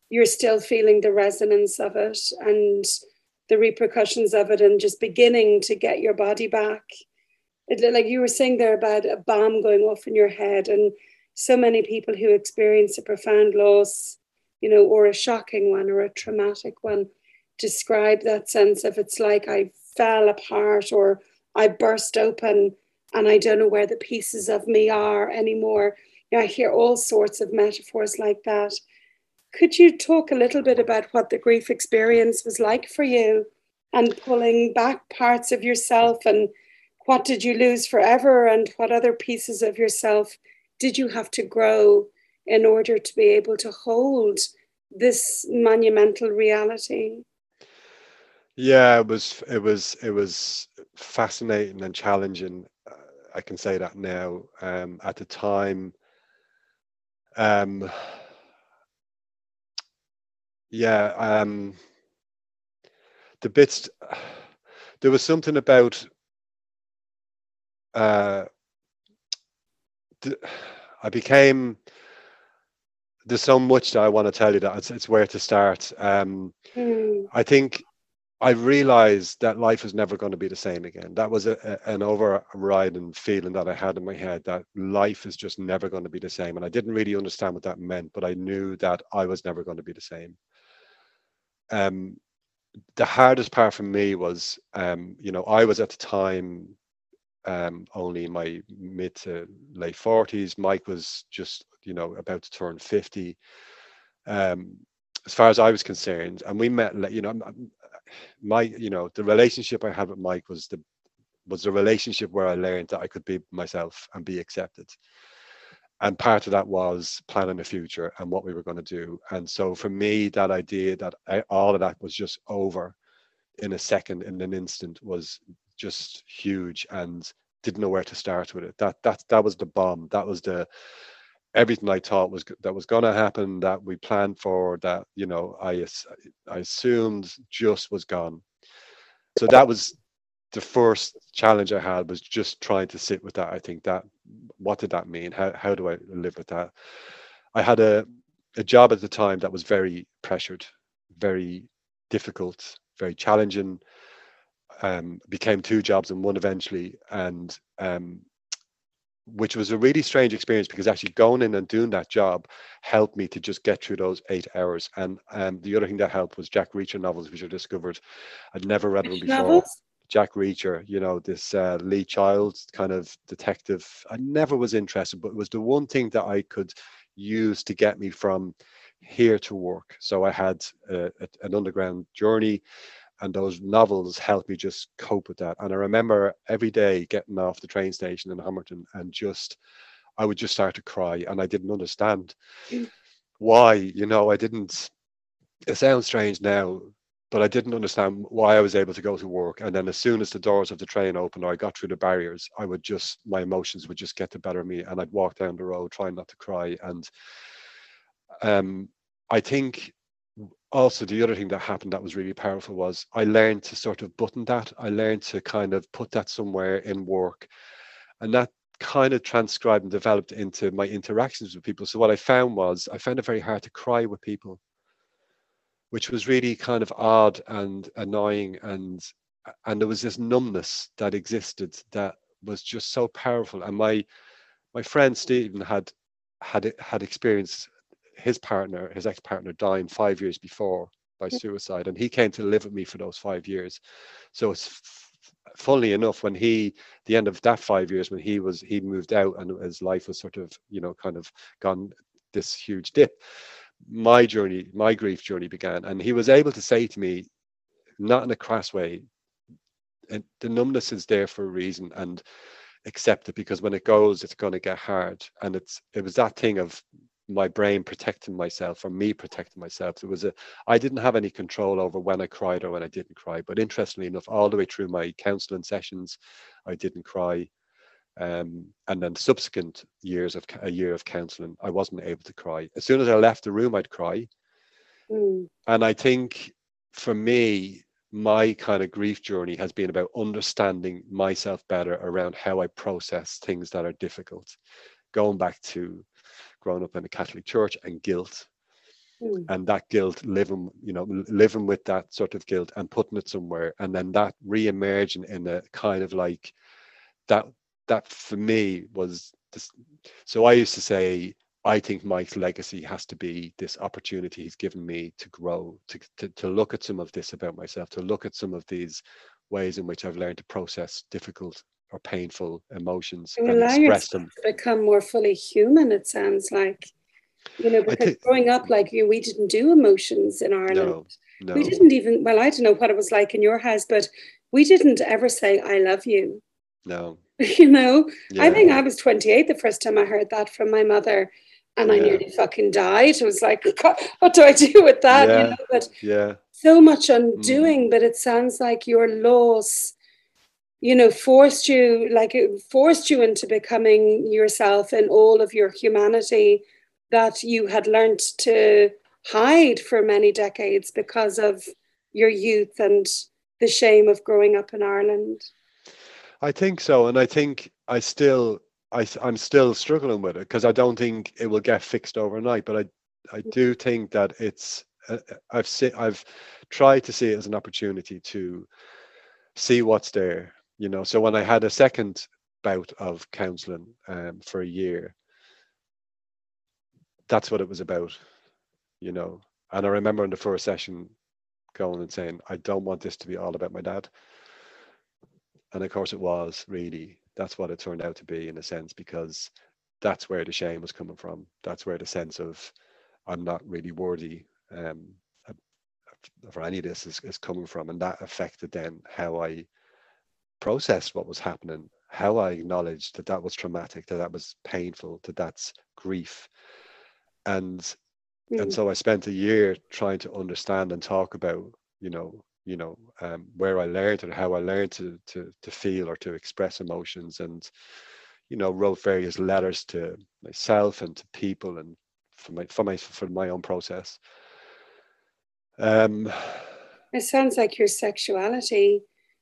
S2: you're still feeling the resonance of it and the repercussions of it, and just beginning to get your body back. Like you were saying there about a bomb going off in your head, and so many people who experience a profound loss, or a shocking one or a traumatic one, describe that sense of, it's like I fell apart or I burst open and I don't know where the pieces of me are anymore. I hear all sorts of metaphors like that. Could you talk a little bit about what the grief experience was like for you, and pulling back parts of yourself, and what did you lose forever, and what other pieces of yourself did you have to grow in order to be able to hold this monumental reality?
S1: Yeah, it was fascinating and challenging. I can say that now. At the time, the bits. There was something about. I became. There's so much that I want to tell you that it's where to start. I think I realized that life was never going to be the same again. That was an overriding feeling that I had in my head, that life is just never going to be the same. And I didn't really understand what that meant, but I knew that I was never going to be the same. The hardest part for me was, I was at the time only in my mid to late 40s. Mike was just, about to turn 50. As far as I was concerned, and we met, the relationship I had with Mike was the relationship where I learned that I could be myself and be accepted. And part of that was planning the future and what we were going to do. And so for me, that idea that all of that was just over in a second, in an instant, was just huge, and didn't know where to start with it. That was the bomb. That was everything I thought was going to happen, that we planned for, that I assumed just was gone. So that was the first challenge I had, was just trying to sit with that. I think that, what did that mean? How do I live with that? I had a job at the time that was very pressured, very difficult, very challenging. Became two jobs in one eventually, and which was a really strange experience, because actually going in and doing that job helped me to just get through those 8 hours. And the other thing that helped was Jack Reacher novels, which I discovered. I'd never read them before.
S2: Novels?
S1: Jack Reacher, this Lee Child kind of detective. I never was interested, but it was the one thing that I could use to get me from here to work. So I had an underground journey, and those novels helped me just cope with that. And I remember every day getting off the train station in Homerton, and I would just start to cry, and I didn't understand why. I didn't. It sounds strange now, but I didn't understand why I was able to go to work. And then as soon as the doors of the train opened, or I got through the barriers, my emotions would just get the better of me, and I'd walk down the road trying not to cry. And I think also the other thing that happened that was really powerful was I learned to sort of button that. I learned to kind of put that somewhere in work, and that kind of transcribed and developed into my interactions with people. So what I found it very hard to cry with people, which was really kind of odd and annoying, and there was this numbness that existed that was just so powerful. And my friend Stephen had experienced his ex-partner dying 5 years before by suicide, and he came to live with me for those 5 years. So it's funnily enough, when the end of that 5 years, when he moved out and his life was sort of kind of gone this huge dip, my grief journey began. And he was able to say to me, not in a crass way, and the numbness is there for a reason, and accept it, because when it goes, it's going to get hard. And it was that thing of my brain protecting myself, or me protecting myself. I didn't have any control over when I cried or when I didn't cry. But interestingly enough, all the way through my counseling sessions, I didn't cry. And then subsequent a year of counseling, I wasn't able to cry. As soon as I left the room, I'd cry. And I think for me, my kind of grief journey has been about understanding myself better around how I process things that are difficult. Going back to growing up in a Catholic church and guilt, and that guilt, living with that sort of guilt and putting it somewhere, and then that re-emerging in a kind of like that for me was this. So I used to say, I think Mike's legacy has to be this opportunity he's given me to grow, to look at some of this about myself, to look at some of these ways in which I've learned to process difficult or painful emotions
S2: And
S1: and
S2: allow
S1: express
S2: yourself
S1: them.
S2: to become more fully human, it sounds like. Because growing up like you, we didn't do emotions in Ireland.
S1: No.
S2: We didn't even, well, I don't know what it was like in your house, but we didn't ever say, I love you.
S1: No.
S2: Yeah. I think I
S1: Yeah.
S2: was 28 the first time I heard that from my mother, and I nearly fucking died. I was like, "God, what do I do with that?"
S1: Yeah.
S2: But
S1: Yeah.
S2: so much undoing, but it sounds like your loss, forced you into becoming yourself in all of your humanity that you had learned to hide for many decades because of your youth and the shame of growing up in Ireland.
S1: I think so, and I think I'm still struggling with it, because I don't think it will get fixed overnight. But I do think that it's I've tried to see it as an opportunity to see what's there. So when I had a second bout of counselling for a year, that's what it was about. And I remember in the first session going and saying, I don't want this to be all about my dad. And of course it was. Really, that's what it turned out to be, in a sense, because that's where the shame was coming from. That's where the sense of I'm not really worthy for any of this is coming from. And that affected then how I processed what was happening, how I acknowledged that was traumatic, that was painful, that's grief. And so I spent a year trying to understand and talk about, where I learned and how I learned to feel or to express emotions, and wrote various letters to myself and to people, and for my own process.
S2: It sounds like your sexuality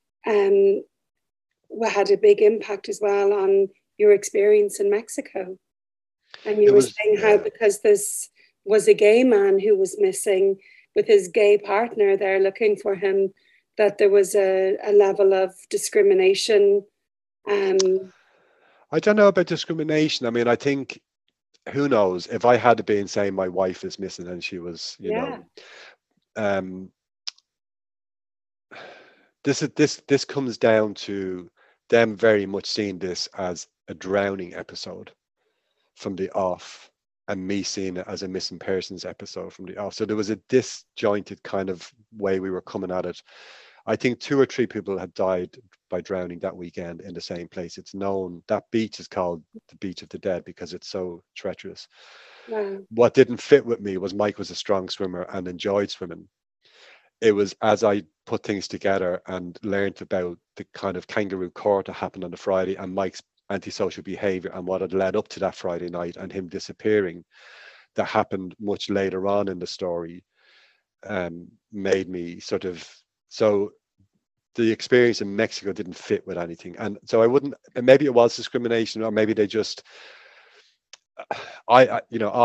S2: had a big impact as well on your experience in Mexico. And you were saying how, because this was a gay man who was missing with his gay partner there looking for him, that there was a level of discrimination.
S1: I don't know about discrimination. I mean, I think, who knows, if I had been saying my wife is missing and she was, this comes down to them very much seeing this as a drowning episode from the off, and me seeing it as a missing persons episode from the off. So there was a disjointed kind of way we were coming at it. I think 2 or 3 people had died by drowning that weekend in the same place. It's known that beach is called the Beach of the Dead because it's so treacherous.
S2: Wow.
S1: What didn't fit with me was Mike was a strong swimmer and enjoyed swimming. It was as I put things together and learned about the kind of kangaroo court that happened on the Friday, and Mike's antisocial behavior and what had led up to that Friday night and him disappearing, that happened much later on in the story, made me sort of, so the experience in Mexico didn't fit with anything. And so I wouldn't, and maybe it was discrimination, or maybe they just, I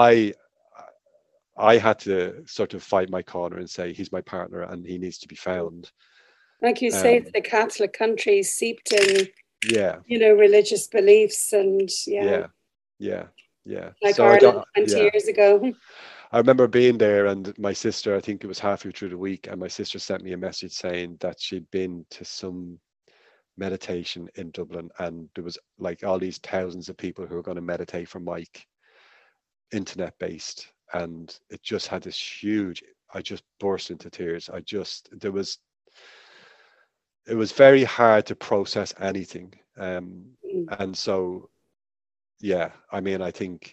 S1: had to sort of fight my corner and say, he's my partner and he needs to be found.
S2: Like you say, it's the Catholic country seeped in,
S1: yeah,
S2: religious beliefs, and
S1: yeah.
S2: Like
S1: So
S2: Ireland 20 years ago.
S1: I remember being there, and my sister, I think it was halfway through the week, and my sister sent me a message saying that she'd been to some meditation in Dublin, and there was like all these thousands of people who were going to meditate for Mike, internet based, and it just had this huge, I just burst into tears. It was very hard to process anything. And so, I mean, I think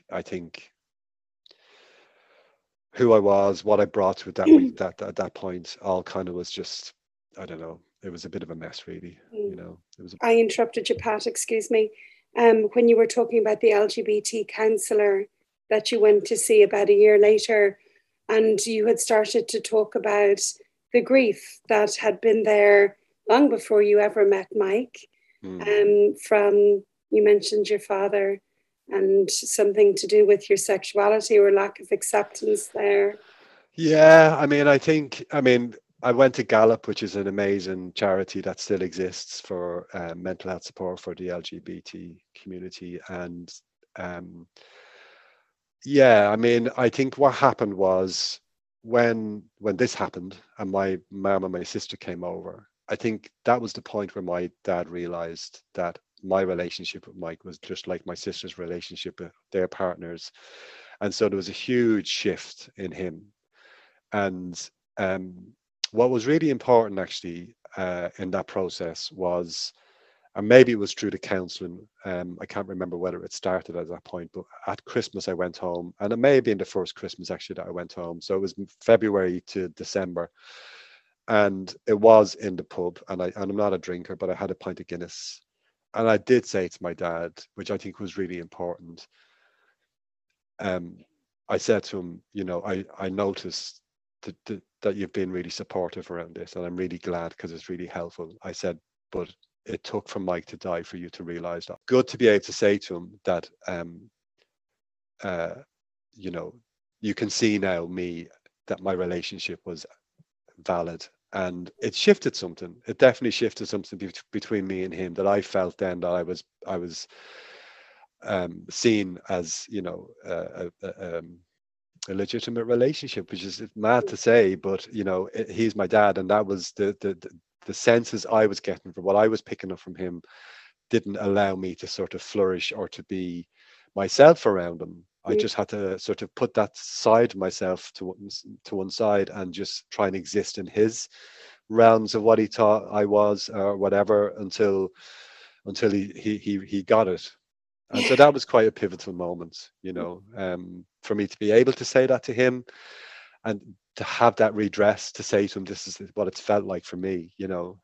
S1: who I was, what I brought to it that week, at that point, all kind of was just, I don't know, it was a bit of a mess, really.
S2: I interrupted you, Pat, excuse me. When you were talking about the LGBT counsellor that you went to see about a year later, and you had started to talk about the grief that had been there long before you ever met Mike. From, you mentioned your father and something to do with your sexuality or lack of acceptance there.
S1: Yeah, I mean, I went to Gallup, which is an amazing charity that still exists for mental health support for the LGBT community. And um, yeah, I mean, I think what happened was when this happened and my mom and my sister came over, I think that was the point where my dad realized that my relationship with Mike was just like my sister's relationship with their partners. And so there was a huge shift in him. And what was really important actually in that process was, and maybe it was through the counselling. I can't remember whether it started at that point, but at Christmas I went home, and it may have been the first Christmas actually that I went home. So it was February to December, and it was in the pub. And I'm not a drinker, but I had a pint of Guinness, and I did say to my dad, which I think was really important. Um, I said to him, you know, I noticed that you've been really supportive around this, and I'm really glad because it's really helpful. I said, but it took for Mike to die for you to realize that. Good to be able to say to him that, uh, you know, you can see now me that my relationship was valid, and it shifted something. It definitely shifted something between me and him, that I felt then that I was seen as, you know, a legitimate relationship, which is mad to say, but you know, he's my dad, and that was the senses I was getting from what I was picking up from him didn't allow me to sort of flourish or to be myself around him. I
S2: Mm.
S1: just had to sort of put that side of myself to one side and just try and exist in his realms of what he thought I was or whatever until he got it. And so
S2: Yeah.
S1: that was quite a pivotal moment, you know, for me to be able to say that to him and to have that redress to say to him, this is what it's felt like for me, you know.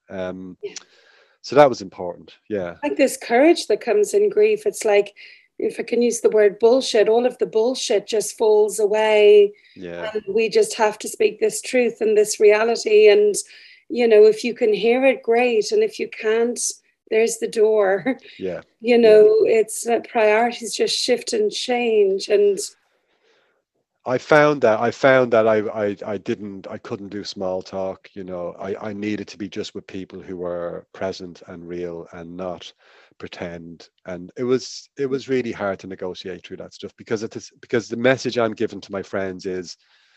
S1: So that was important. Yeah.
S2: Like this courage that comes in grief. It's like, if I can use the word bullshit, all of the bullshit just falls away.
S1: Yeah.
S2: And we just have to speak this truth and this reality. And, you know, if you can hear it, great. And if you can't, there's the door.
S1: Yeah.
S2: You
S1: Yeah.
S2: know, it's priorities just shift and change. And
S1: I found that I couldn't do small talk, you know. I needed to be just with people who were present and real and not pretend. And it was really hard to negotiate through that stuff because because the message I'm giving to my friends is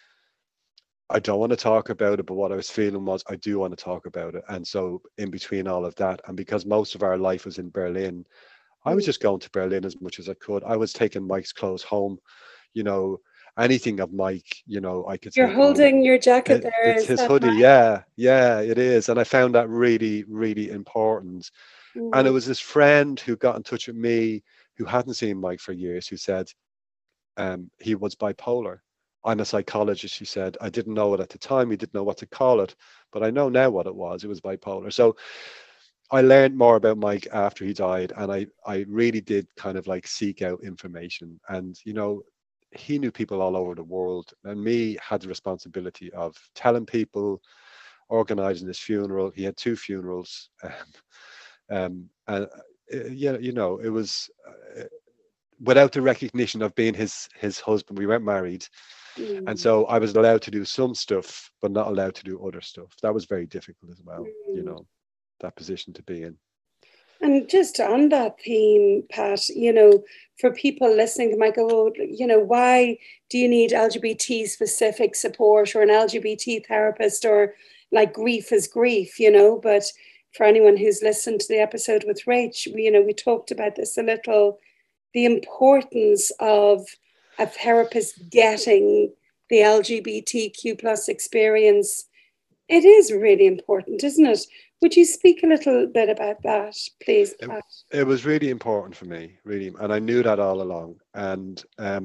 S1: I don't want to talk about it, but what I was feeling was I do want to talk about it. And so in between all of that, and because most of our life was in Berlin, I was just going to Berlin as much as I could. I was taking Mike's clothes home, you know, anything of Mike, you know, I could
S2: you're
S1: take home.
S2: holding your jacket there.
S1: It's
S2: Is
S1: his
S2: that
S1: hoodie.
S2: right?
S1: Yeah, yeah, it is. And I found that really, really important. And it
S2: Mm.
S1: was this friend who got in touch with me who hadn't seen Mike for years, who said he was bipolar. I'm a psychologist, she said. I didn't know it at the time. We didn't know what to call it, but I know now what it was. It was bipolar. So I learned more about Mike after he died, and I really did kind of like seek out information. And you know, he knew people all over the world, and me had the responsibility of telling people, organizing his funeral. He had two funerals, and yeah, you know, it was without the recognition of being his husband. We weren't married, and
S2: Mm.
S1: so I was allowed to do some stuff, but not allowed to do other stuff. That was very difficult as well. You
S2: Mm.
S1: know, that position to be in.
S2: And just on that theme, Pat, you know, for people listening, they might go, oh, you know, why do you need LGBT specific support or an LGBT therapist, or like grief is grief, you know? But for anyone who's listened to the episode with Rach, you know, we talked about this a little, the importance of a therapist getting the LGBTQ plus experience. It is really important, isn't it? Would you speak a little bit about that, please,
S1: It,
S2: Pat?
S1: it was really important for me, really, and I knew that all along. And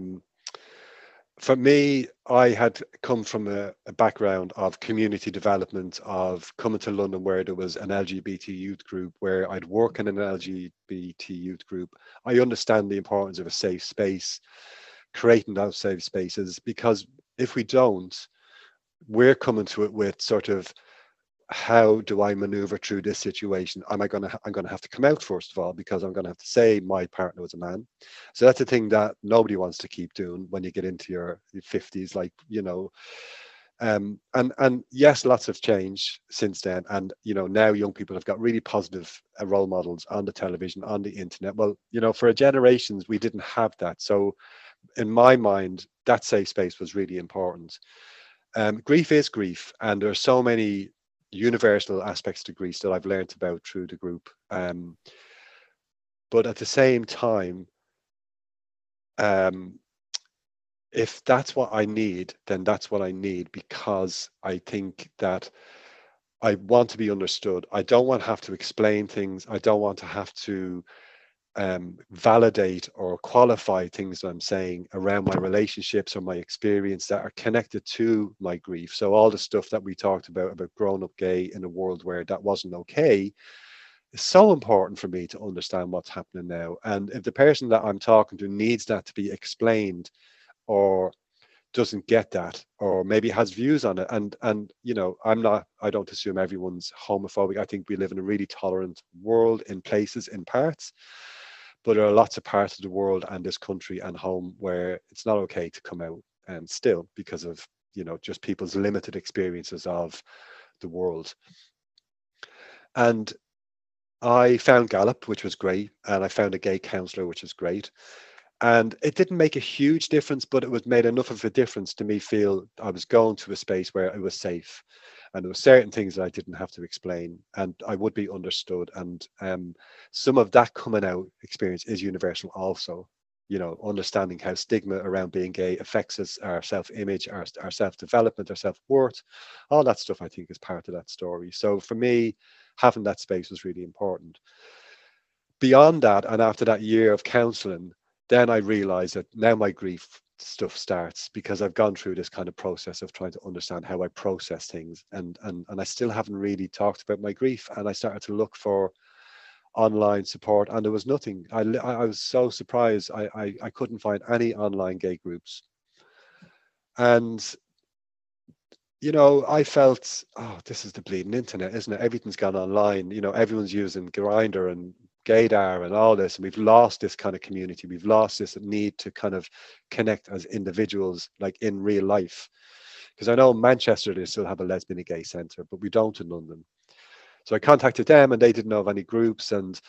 S1: for me, I had come from a background of community development, of coming to London where there was an LGBT youth group, where I'd work in an LGBT youth group. I understand the importance of a safe space, creating those safe spaces, because if we don't, we're coming to it with sort of, how do I maneuver through this situation? I'm going to have to come out first of all, because I'm going to have to say my partner was a man. So that's the thing that nobody wants to keep doing when you get into your 50s. Like, you know, And yes, lots have changed since then. And, you know, now young people have got really positive role models on the television, on the internet. Well, you know, for generations, we didn't have that. So in my mind, that safe space was really important. Grief is grief, and there are so many universal aspects to grief that I've learned about through the group. But at the same time, um, if that's what I need, then that's what I need, because I think that I want to be understood. I don't want to have to explain things. I don't want to have to validate or qualify things that I'm saying around my relationships or my experience that are connected to my grief. So all the stuff that we talked about growing up gay in a world where that wasn't okay, is so important for me to understand what's happening now. And if the person that I'm talking to needs that to be explained, or doesn't get that, or maybe has views on it, and you know, I don't assume everyone's homophobic. I think we live in a really tolerant world in places, in parts, but there are lots of parts of the world and this country and home where it's not okay to come out, and still, because of, you know, just people's limited experiences of the world. And I found Gallup, which was great, and I found a gay counselor, which was great. And it didn't make a huge difference, but it was made enough of a difference to me feel I was going to a space where it was safe, and there were certain things that I didn't have to explain, and I would be understood. And some of that coming out experience is universal also. You know, understanding how stigma around being gay affects us, our self-image, our self-development, our self-worth, all that stuff I think is part of that story. So for me, having that space was really important. Beyond that, and after that year of counseling, then I realized that now my grief stuff starts, because I've gone through this kind of process of trying to understand how I process things, and I still haven't really talked about my grief. And I started to look for online support, and there was nothing. I was so surprised. I couldn't find any online gay groups. And you know, I felt, oh, this is the bleeding internet, isn't it? Everything's gone online. You know, everyone's using Grindr and Gaydar and all this, and we've lost this kind of community. We've lost this need to kind of connect as individuals, like in real life. Because I know in Manchester they still have a lesbian and gay centre, but we don't in London. So I contacted them, and they didn't know of any groups. And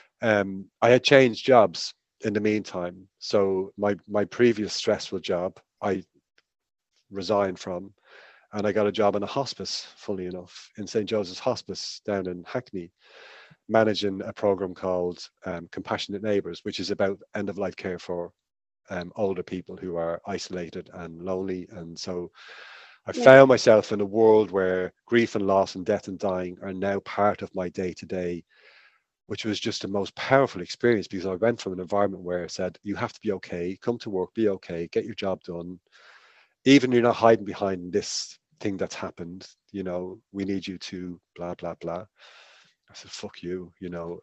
S1: I had changed jobs in the meantime. So my previous stressful job, I resigned from, and I got a job in a hospice, funnily enough, in St. Joseph's Hospice down in Hackney, managing a program called Compassionate Neighbours, which is about end of life care for older people who are isolated and lonely. And so I found myself in a world where grief and loss and death and dying are now part of my day to day, which was just the most powerful experience, because I went from an environment where it said, you have to be okay, come to work, be okay, get your job done. Even you're not hiding behind this thing that's happened, you know, we need you to blah, blah, blah. I said, fuck you, you know.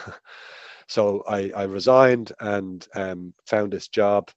S1: So I resigned and found this job,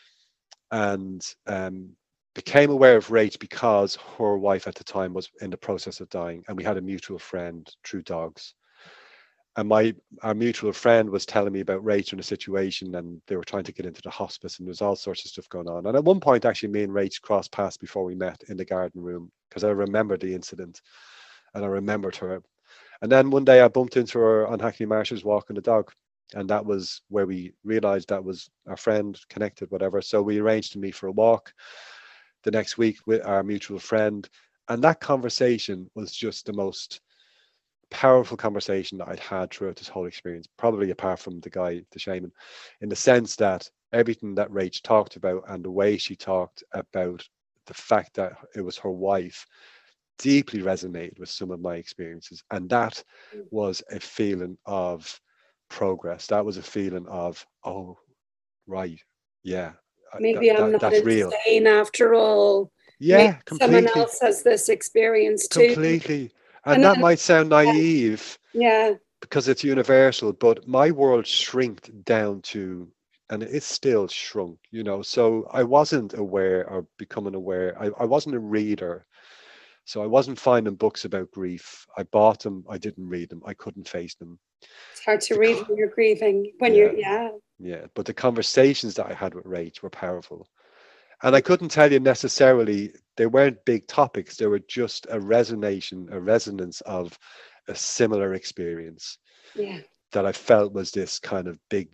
S1: and became aware of Rach because her wife at the time was in the process of dying, and we had a mutual friend through dogs. And our mutual friend was telling me about Rach and the situation, and they were trying to get into the hospice, and there's all sorts of stuff going on. And at one point, actually, me and Rach crossed paths before we met in the garden room, because I remember the incident, and I remembered her. And then one day I bumped into her on Hackney Marshes walking the dog, and that was where we realized that was our friend, connected, whatever. So we arranged to meet for a walk the next week with our mutual friend, and that conversation was just the most powerful conversation that I'd had throughout this whole experience, probably apart from the guy, the shaman, in the sense that everything that Rach talked about and the way she talked about the fact that it was her wife deeply resonated with some of my experiences. And that was a feeling of progress. That was a feeling of, oh, right, yeah,
S2: maybe I'm not
S1: that's real.
S2: insane after all.
S1: Yeah,
S2: maybe
S1: completely.
S2: Someone else has this experience too.
S1: Completely. And that might sound naive,
S2: yeah,
S1: because it's universal, but my world shrinked down to, and it's still shrunk, you know. So I wasn't aware, or becoming aware. I wasn't a reader. So I wasn't finding books about grief. I bought them. I didn't read them. I couldn't face them.
S2: It's hard to read when you're grieving. But the conversations that I had with Rach were powerful.
S1: And I couldn't tell you necessarily, they weren't big topics. They were just a resonance of a similar experience that I felt was this kind of big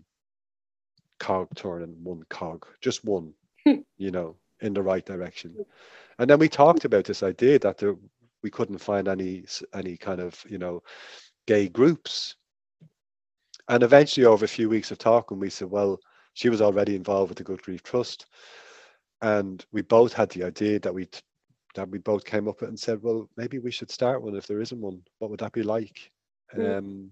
S1: cog turning, one cog, just one, you know, in the right direction. And then we talked about this idea that we couldn't find any kind of, you know, gay groups. And eventually, over a few weeks of talking, we said, well, she was already involved with the Good Grief Trust, and we both had the idea that we both came up with and said, well, maybe we should start one if there isn't one. What would that be like? And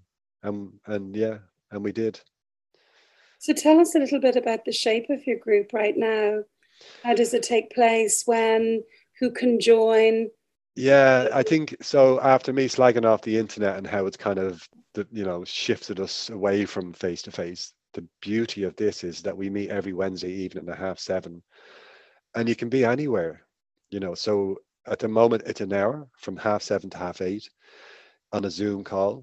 S1: we did.
S2: So tell us a little bit about the shape of your group right now. How does it take place? When? Who can join?
S1: Yeah, I think so. After me slagging off the internet and how it's kind of, you know, shifted us away from face to face, the beauty of this is that we meet every Wednesday evening at 7:30, and you can be anywhere, you know. So at the moment, it's an hour from 7:30 to 8:30 on a Zoom call.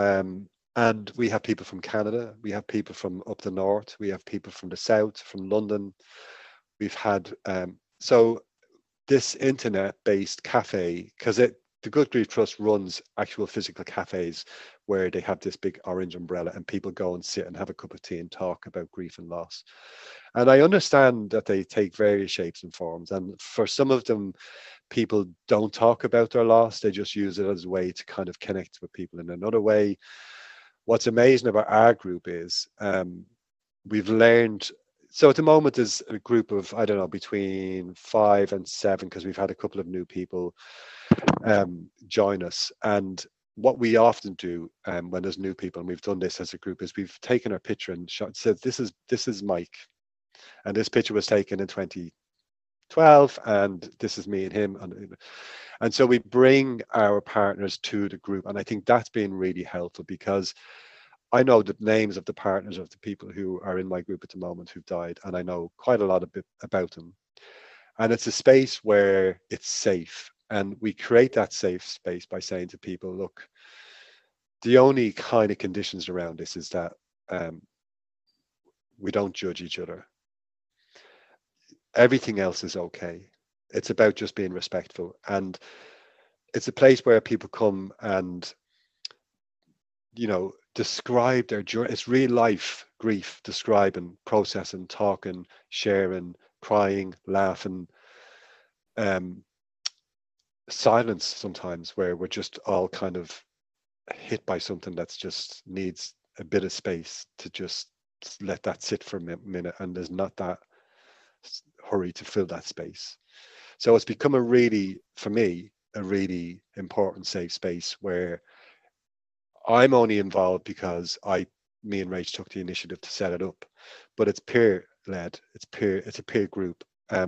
S1: And we have people from Canada, we have people from up the north, we have people from the south, from London. We've had so this internet-based cafe, because the Good Grief Trust runs actual physical cafes where they have this big orange umbrella and people go and sit and have a cup of tea and talk about grief and loss. And I understand that they take various shapes and forms. And for some of them, people don't talk about their loss. They just use it as a way to kind of connect with people in another way. What's amazing about our group is we've learned. So at the moment, there's a group of, I don't know, between 5 and 7, because we've had a couple of new people join us. And what we often do when there's new people, and we've done this as a group, is we've taken our picture and said, this is Mike. And this picture was taken in 2012, and this is me and him. And so we bring our partners to the group. And I think that's been really helpful, because I know the names of the partners of the people who are in my group at the moment who've died, and I know quite a lot about them. And it's a space where it's safe. And we create that safe space by saying to people, look, the only kind of conditions around this is that we don't judge each other. Everything else is okay. It's about just being respectful. And it's a place where people come and, you know, describe their journey. It's real life grief, describing, processing, talking, sharing, crying, laughing, silence sometimes, where we're just all kind of hit by something that's just needs a bit of space to just let that sit for a minute, and there's not that hurry to fill that space. So it's become for me, a really important safe space where I'm only involved because me and Rach took the initiative to set it up, but it's peer led. It's a peer group.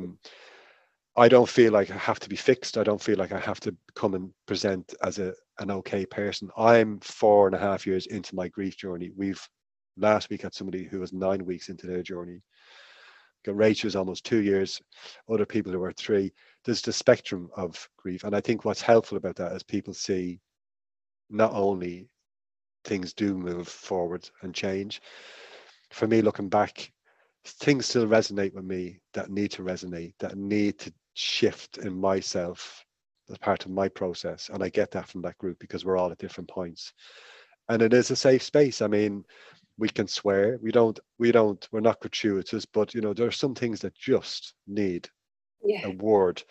S1: I don't feel like I have to be fixed. I don't feel like I have to come and present as an okay person. I'm 4.5 years into my grief journey. Last week had somebody who was 9 weeks into their journey. Got Rach was almost 2 years. Other people who are 3. There's the spectrum of grief, and I think what's helpful about that is people see not only things do move forward and change. For me, looking back, things still resonate with me that need to resonate, that need to shift in myself as part of my process. And I get that from that group because we're all at different points. And it is a safe space. I mean, we can swear, we're not gratuitous, but you know, there are some things that just need a word.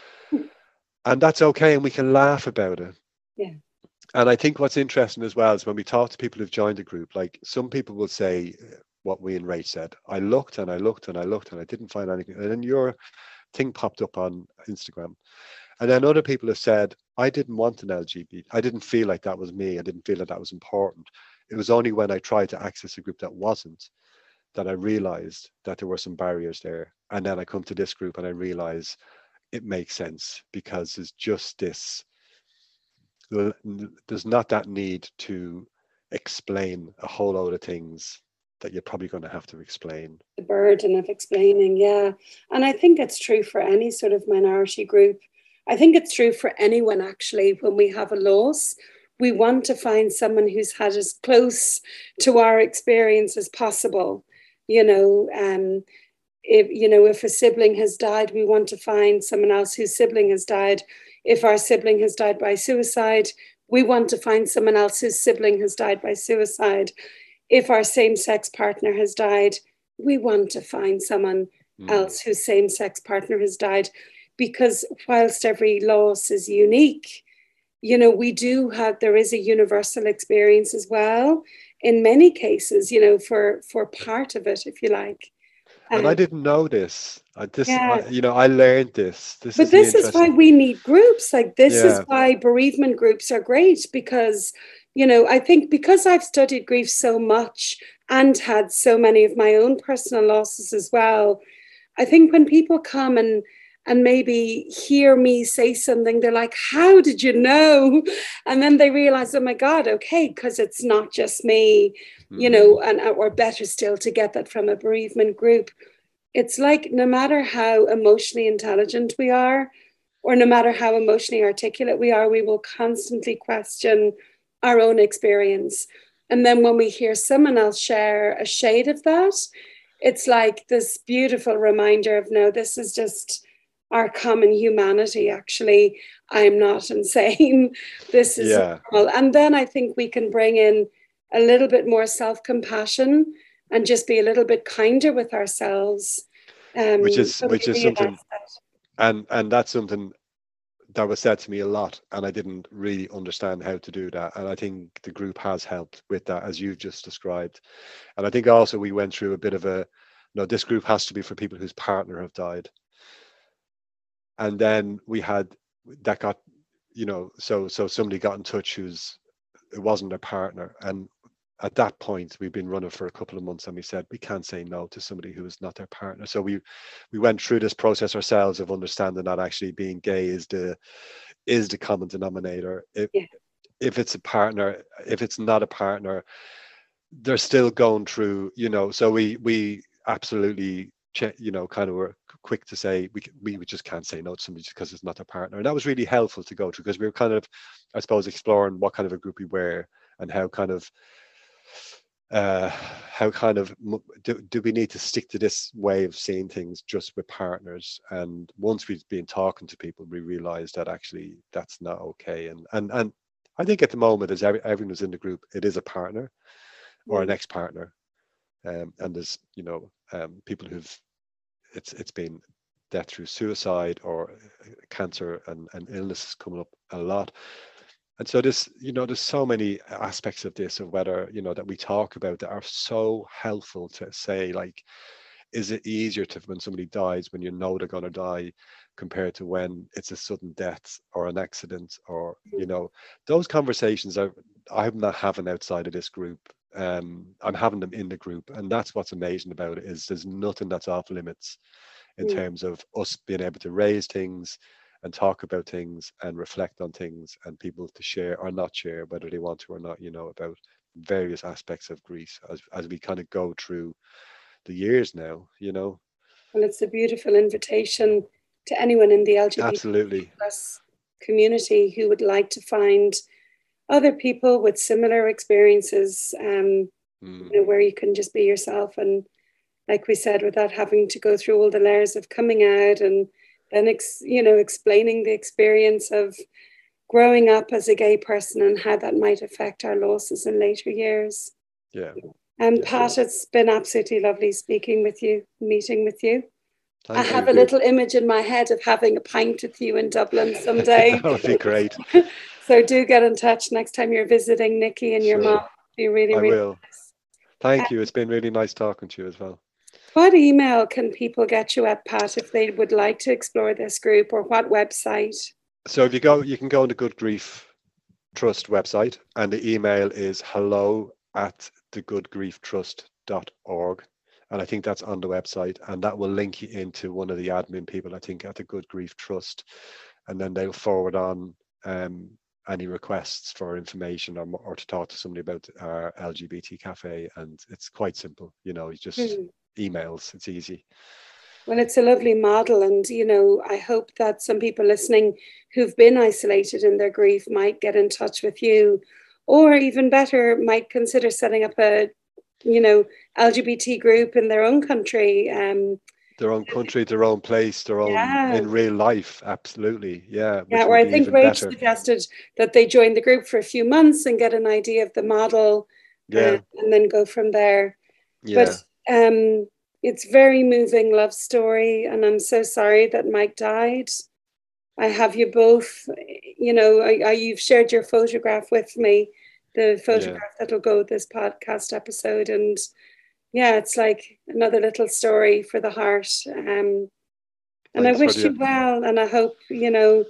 S1: And that's okay, and we can laugh about it.
S2: Yeah.
S1: And I think what's interesting as well is when we talk to people who've joined the group, like some people will say what we and Rach said, I looked and I looked and I looked and I didn't find anything. And then your thing popped up on Instagram. And then other people have said, I didn't want an LGBT. I didn't feel like that was me. I didn't feel like that was important. It was only when I tried to access a group that wasn't, that I realized that there were some barriers there. And then I come to this group and I realize it makes sense, because there's just this, there's not that need to explain a whole load of things that you're probably going to have to explain.
S2: The burden of explaining, yeah. And I think it's true for any sort of minority group. I think it's true for anyone, actually. When we have a loss, we want to find someone who's had as close to our experience as possible. You know, if a sibling has died, we want to find someone else whose sibling has died. If our sibling has died by suicide, we want to find someone else whose sibling has died by suicide. If our same-sex partner has died, we want to find someone else whose same-sex partner has died. Because whilst every loss is unique, there is a universal experience as well in many cases, for part of it, if you like.
S1: And I didn't know this. I
S2: Yeah.
S1: learned this.
S2: But this is why we need groups. Like, this is why bereavement groups are great, because, I think because I've studied grief so much and had so many of my own personal losses as well, I think when people come and maybe hear me say something, they're like, how did you know? And then they realize, oh my God, okay, because it's not just me, or better still, to get that from a bereavement group. It's like, no matter how emotionally intelligent we are, or no matter how emotionally articulate we are, we will constantly question our own experience. And then when we hear someone else share a shade of that, it's like this beautiful reminder of, no, this is just our common humanity. Actually, I'm not insane. This is normal. And then I think we can bring in a little bit more self-compassion and just be a little bit kinder with ourselves.
S1: Which is something, and that's something that was said to me a lot, and I didn't really understand how to do that. And I think the group has helped with that, as you've just described. And I think also we went through a bit of this group has to be for people whose partner have died. And then we had that got, so somebody got in touch it wasn't their partner. And at that point, we've been running for a couple of months, and we said, we can't say no to somebody who is not their partner. So we went through this process ourselves of understanding that actually being gay is the common denominator. If it's a partner, if it's not a partner, they're still going through, so we absolutely, kind of were quick to say we just can't say no to somebody just because it's not their partner. And that was really helpful to go through, because we were kind of, I suppose, exploring what kind of a group we were, and how do we need to stick to this way of seeing things just with partners? And once we've been talking to people, we realized that actually that's not okay. And I think at the moment, as everyone who's in the group, it is a partner or an ex-partner, and there's people who've it's been death through suicide or cancer and illnesses coming up a lot. And so this, there's so many aspects of this, of whether, that we talk about, that are so helpful to say, like, is it easier when somebody dies, when they're going to die, compared to when it's a sudden death or an accident, or, those conversations I'm not having outside of this group. I'm having them in the group. And that's what's amazing about it, is there's nothing that's off limits in terms of us being able to raise things and talk about things and reflect on things, and people to share or not share, whether they want to or not, about various aspects of grief as we kind of go through the years now, Well,
S2: it's a beautiful invitation to anyone in the LGBT+ community who would like to find other people with similar experiences, where you can just be yourself, and, like we said, without having to go through all the layers of coming out, and then explaining the experience of growing up as a gay person and how that might affect our losses in later years. And Pat, it's been absolutely lovely speaking with you, meeting with you. I have a little image in my head of having a pint with you in Dublin someday.
S1: That would be great.
S2: So do get in touch next time you're visiting Nikki and your mom. It'd be really, really
S1: will. Nice. Thank you. It's been really nice talking to you as well.
S2: What email can people get you at, Pat, if they would like to explore this group, or what website?
S1: So if you can go on the Good Grief Trust website, and the email is hello@thegoodgrieftrust.org. And I think that's on the website, and that will link you into one of the admin people, I think, at the Good Grief Trust. And then they'll forward on any requests for information or to talk to somebody about our LGBT cafe. And it's quite simple, it's just emails. It's easy.
S2: Well, it's a lovely model. And, I hope that some people listening who've been isolated in their grief might get in touch with you, or even better, might consider setting up a, LGBT group in their own country.
S1: their own country, their own place, their own
S2: Yeah.
S1: in real life. Absolutely. Yeah. Which
S2: Yeah,
S1: would
S2: where I
S1: be
S2: think
S1: even
S2: Rach
S1: better.
S2: suggested that they join the group for a few months and get an idea of the model,
S1: Yeah.
S2: and then go from there.
S1: Yeah.
S2: But it's very moving love story, and I'm so sorry that Mike died. I have you both, you've shared your photograph with me, the photograph that'll go with this podcast episode. And yeah, it's like another little story for the heart. And I wish you well, and I hope you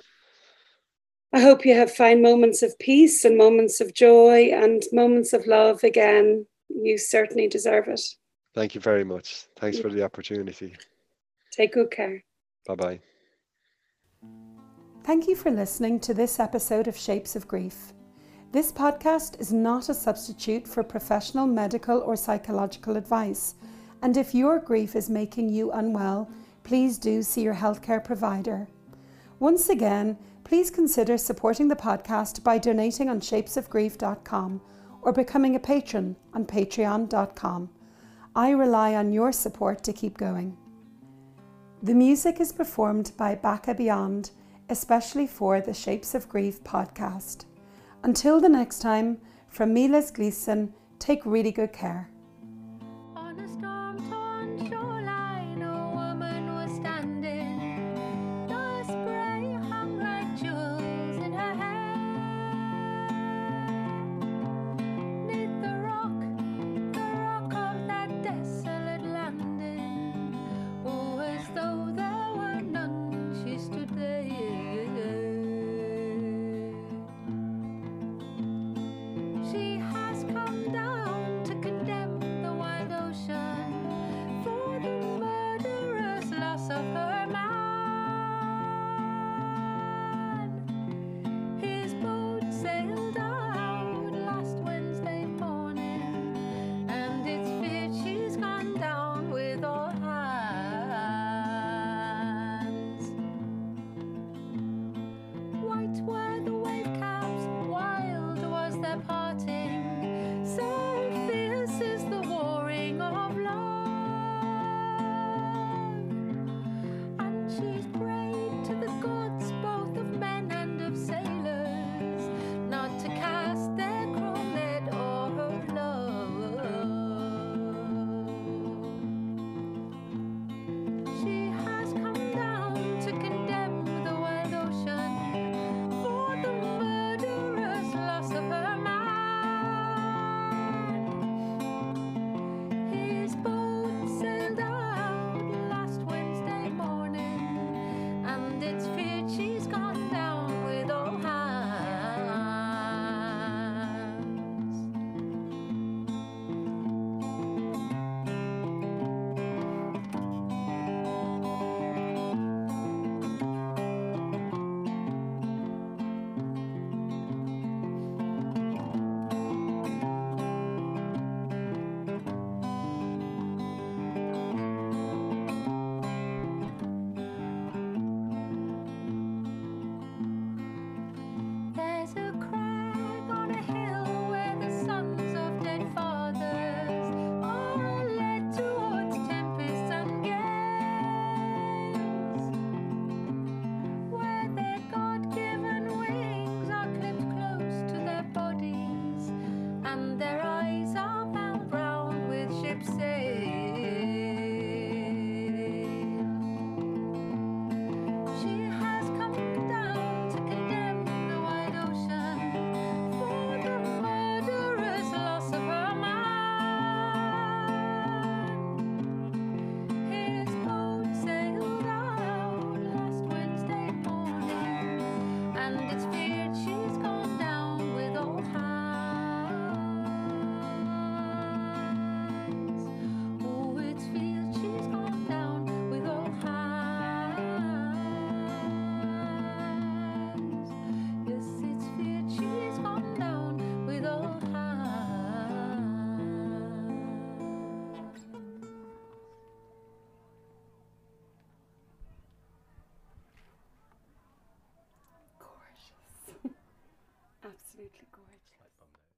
S2: find moments of peace and moments of joy and moments of love again. You certainly deserve it.
S1: Thank you very much. Thanks for the opportunity.
S2: Take good care.
S1: Bye-bye.
S2: Thank you for listening to this episode of Shapes of Grief. This podcast is not a substitute for professional medical or psychological advice, and if your grief is making you unwell, please do see your healthcare provider. Once again, please consider supporting the podcast by donating on shapesofgrief.com or becoming a patron on patreon.com. I rely on your support to keep going. The music is performed by Baka Beyond, especially for the Shapes of Grief podcast. Until the next time, from me, Les Gleeson, take really good care.
S4: On a storm-torn shoreline, a woman was standing. The spray hung like jewels in her hair. 'Neath the rock of that desolate landing, oh, as though there were none, she stood there. She has come down to condemn the wild ocean for the murderous loss of her man. His boat sailed out last Wednesday morning, and it's feared she's gone down with all hands. White were the wave caps, wild was their parting, so fierce is the warring of love. And she's prayed to the gods, both of men and of sailors, not to cast their cruel net o'er her love. She has come down to condemn the wild ocean for the murderous loss of her man. His boat sailed out last Wednesday morning, and it's feared she's gone down with all hands. There's a crag on a hill where the sons of dead fathers are led towards tempests and gales, where their God-given wings are clipped close to their bodies, and their eyes are bound round with ship's sail. She has come down to condemn the wide ocean for the murderous loss of her man. His boat sailed out last Wednesday morning, and it's feared she's gone down with all hands. Oh, it's feared she's gone down with all hands. Yes, it's feared she's gone down with all hands.
S2: Gorgeous. Absolutely gorgeous.